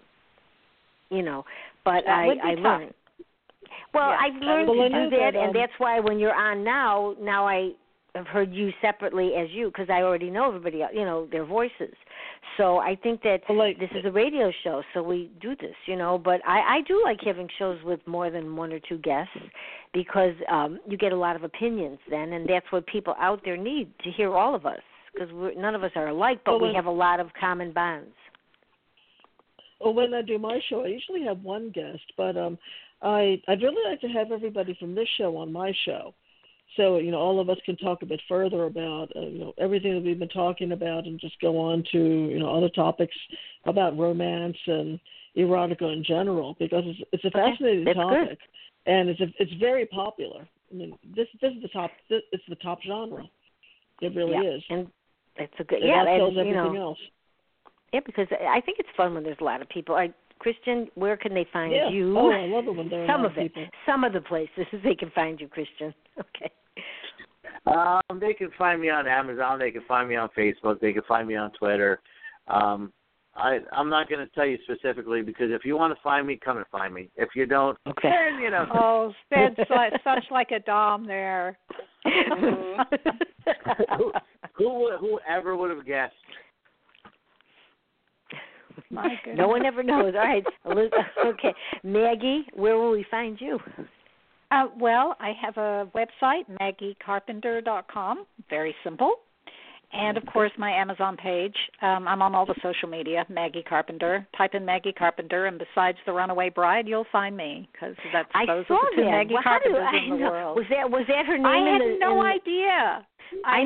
But I learned. Well, I've learned to do that, and that's why when you're on now I have heard you separately as you because I already know everybody, their voices. So I think that this is a radio show, so we do this, But I do like having shows with more than 1 or 2 guests because you get a lot of opinions then, and that's what people out there need to hear all of us because none of us are alike, but we have a lot of common bonds. Well, when I do my show, I usually have 1 guest, but I'd really like to have everybody from this show on my show. So, all of us can talk a bit further about, everything that we've been talking about and just go on to, other topics about romance and erotica in general because it's a fascinating topic. Good. And it's very popular. I mean, this is it's the top genre. It really is. And it's a good, it outsells everything else. Yeah, because I think it's fun when there's a lot of people. Christian, where can they find you? Oh, I love it when there are a lot of people. Some of the places they can find you, Christian. Okay. They can find me on Amazon. They can find me on Facebook. They can find me on Twitter. I'm not going to tell you specifically because if you want to find me, come and find me. If you don't, then, Oh, Stead's such like a dom there. Whoever would have guessed? My goodness. No one ever knows. All right. Okay. Maggie, where will we find you? Well, I have a website, maggiecarpenter.com. Very simple. And, of course, my Amazon page. I'm on all the social media, Maggie Carpenter. Type in Maggie Carpenter, and besides The Runaway Bride, you'll find me, because those are the two Maggie Carpenters in the world. Was that her name? I had no idea. I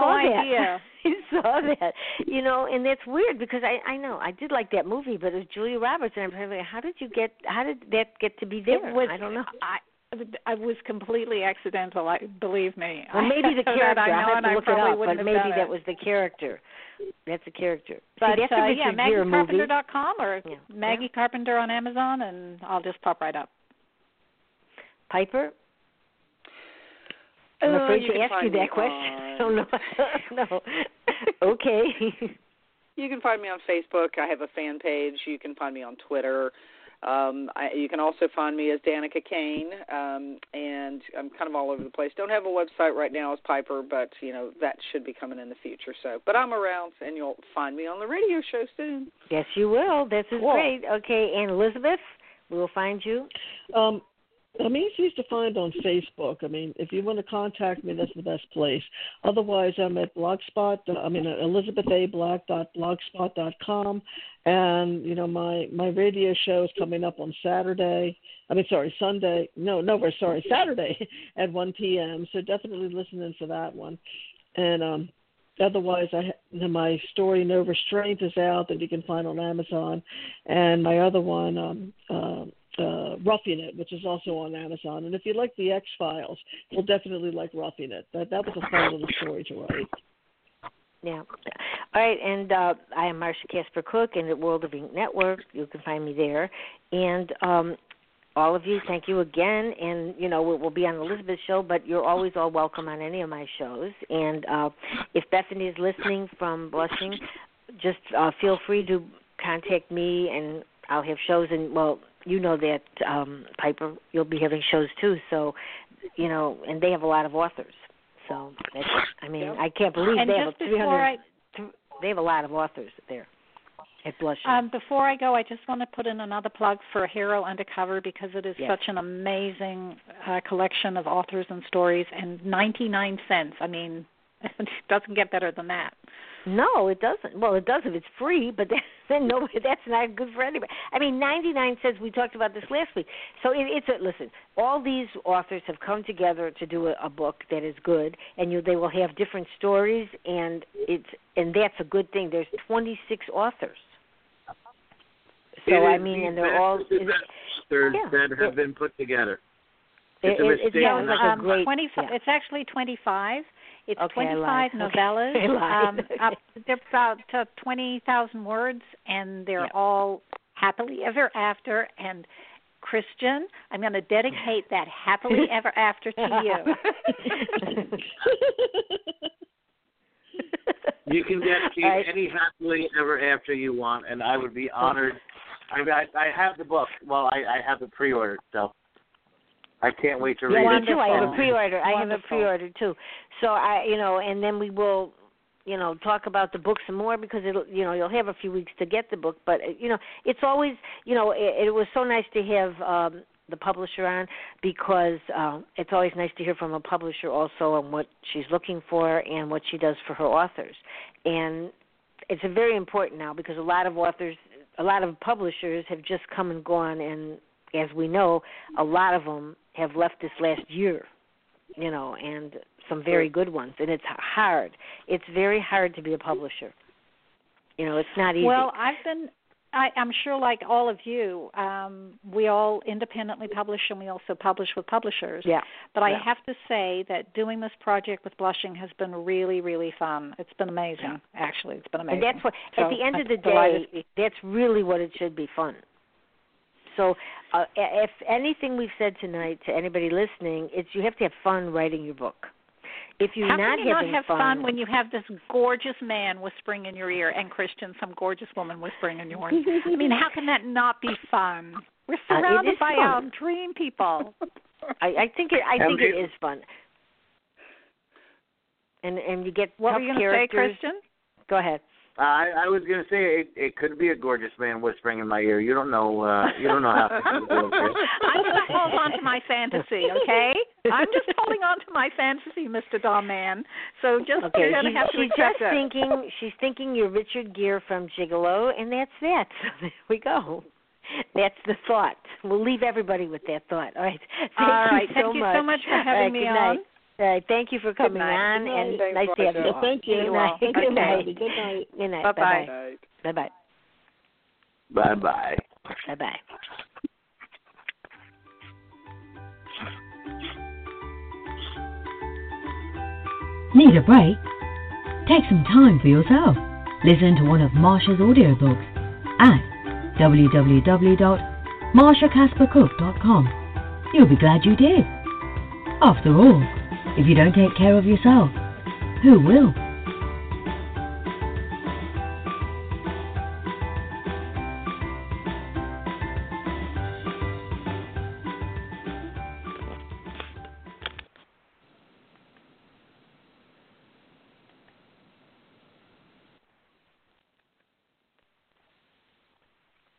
saw that. And that's weird, because I know I did like that movie, but it was Julia Roberts, and I'm like, how did that get to be there? I don't know. I was completely accidental. Believe me. Well, maybe the character. I have to look it up, but maybe that was the character. That's a character. But that's a Richard Gere movie. MaggieCarpenter.com or Maggie Carpenter on Amazon, and I'll just pop right up. Piper? I'm afraid to ask you that question. I don't know. No. Okay. You can find me on Facebook. I have a fan page. You can find me on Twitter. You can also find me as Danica Kane, and I'm kind of all over the place. Don't have a website right now as Piper, but that should be coming in the future. But I'm around, and you'll find me on the radio show soon. Yes, you will. This is great. Okay, and Elizabeth, we will find you. I'm easiest to find on Facebook. I mean, if you want to contact me, that's the best place. Otherwise, I'm at Blogspot. ElizabethABlack.blogspot.com. And, my radio show is coming up on Saturday at 1 p.m. So definitely listen in for that one. And otherwise, my story, No Restraint, is out that you can find on Amazon. And my other one, Roughing It, which is also on Amazon. And if you like the X-Files, you'll definitely like Roughing It. That was a fun little story to write. Yeah. All right, and I am Marsha Casper Cook, and at World of Ink Network. You can find me there. And all of you, thank you again. And, we'll be on Elizabeth's show, but you're always all welcome on any of my shows. And if Bethany is listening from Blushing, just feel free to contact me, and I'll have shows. And, that, Piper, you'll be having shows too. So, and they have a lot of authors. So, I can't believe they have 300. They have a lot of authors there at Blushing. Before I go, I just want to put in another plug for Hero Undercover, because it is such an amazing collection of authors and stories, and 99 cents. I mean, it doesn't get better than that. No, it doesn't. Well, it does if it's free, but then that's not good for anybody. 99 cents, we talked about this last week. So listen, all these authors have come together to do a book that is good, and they will have different stories, and that's a good thing. There's 26 authors. So, and they're all that have been put together. It's like a great. It's actually 25. It's okay, 25 novellas. They're about 20,000 words, and they're all happily ever after. And Christian, I'm going to dedicate that happily ever after to you. You can dedicate any happily ever after you want, and I would be honored. I have the book. Well, I have it pre-ordered, so I can't wait to read it. Too. I have a pre-order. I have a pre-order too. So and then we will, talk about the book some more, because you'll have a few weeks to get the book. But it's always, it was so nice to have the publisher on, because it's always nice to hear from a publisher also on what she's looking for and what she does for her authors. And it's very important now, because a lot of publishers have just come and gone, and as we know, a lot of them have left this last year, and some very good ones. And it's hard. It's very hard to be a publisher. It's not easy. Well, I'm sure, like all of you, we all independently publish, and we also publish with publishers. Yeah. But I have to say that doing this project with Blushing has been really, really fun. It's been amazing, actually. It's been amazing. And that's what, at the end of the day, that's really what it should be, fun. So if anything we've said tonight to anybody listening, it's you have to have fun writing your book. If you're How not can you having not have fun when you have this gorgeous man whispering in your ear, and Christian, some gorgeous woman whispering in yours? How can that not be fun? We're surrounded by our dream people. I think it is fun. And you get what tough were you going characters. to say, Christian? Go ahead. I was going to say it could be a gorgeous man whispering in my ear. You don't know. You don't know how things go. I'm going to hold on to my fantasy, okay? I'm just holding on to my fantasy, Mr. Dom Man. So just you're going to have to accept it. She's thinking you're Richard Gere from Gigolo, and that's that. So there we go. That's the thought. We'll leave everybody with that thought. All right. Thank you so much for having me on. Thank you for coming on, and nice to have you on. Thank you. Good night. Good night. Good night. Bye-bye. Bye-bye. Bye-bye. Bye-bye. Need a break? Take some time for yourself. Listen to one of Marsha's audiobooks at www.marshacaspercook.com. You'll be glad you did. After all, if you don't take care of yourself, who will?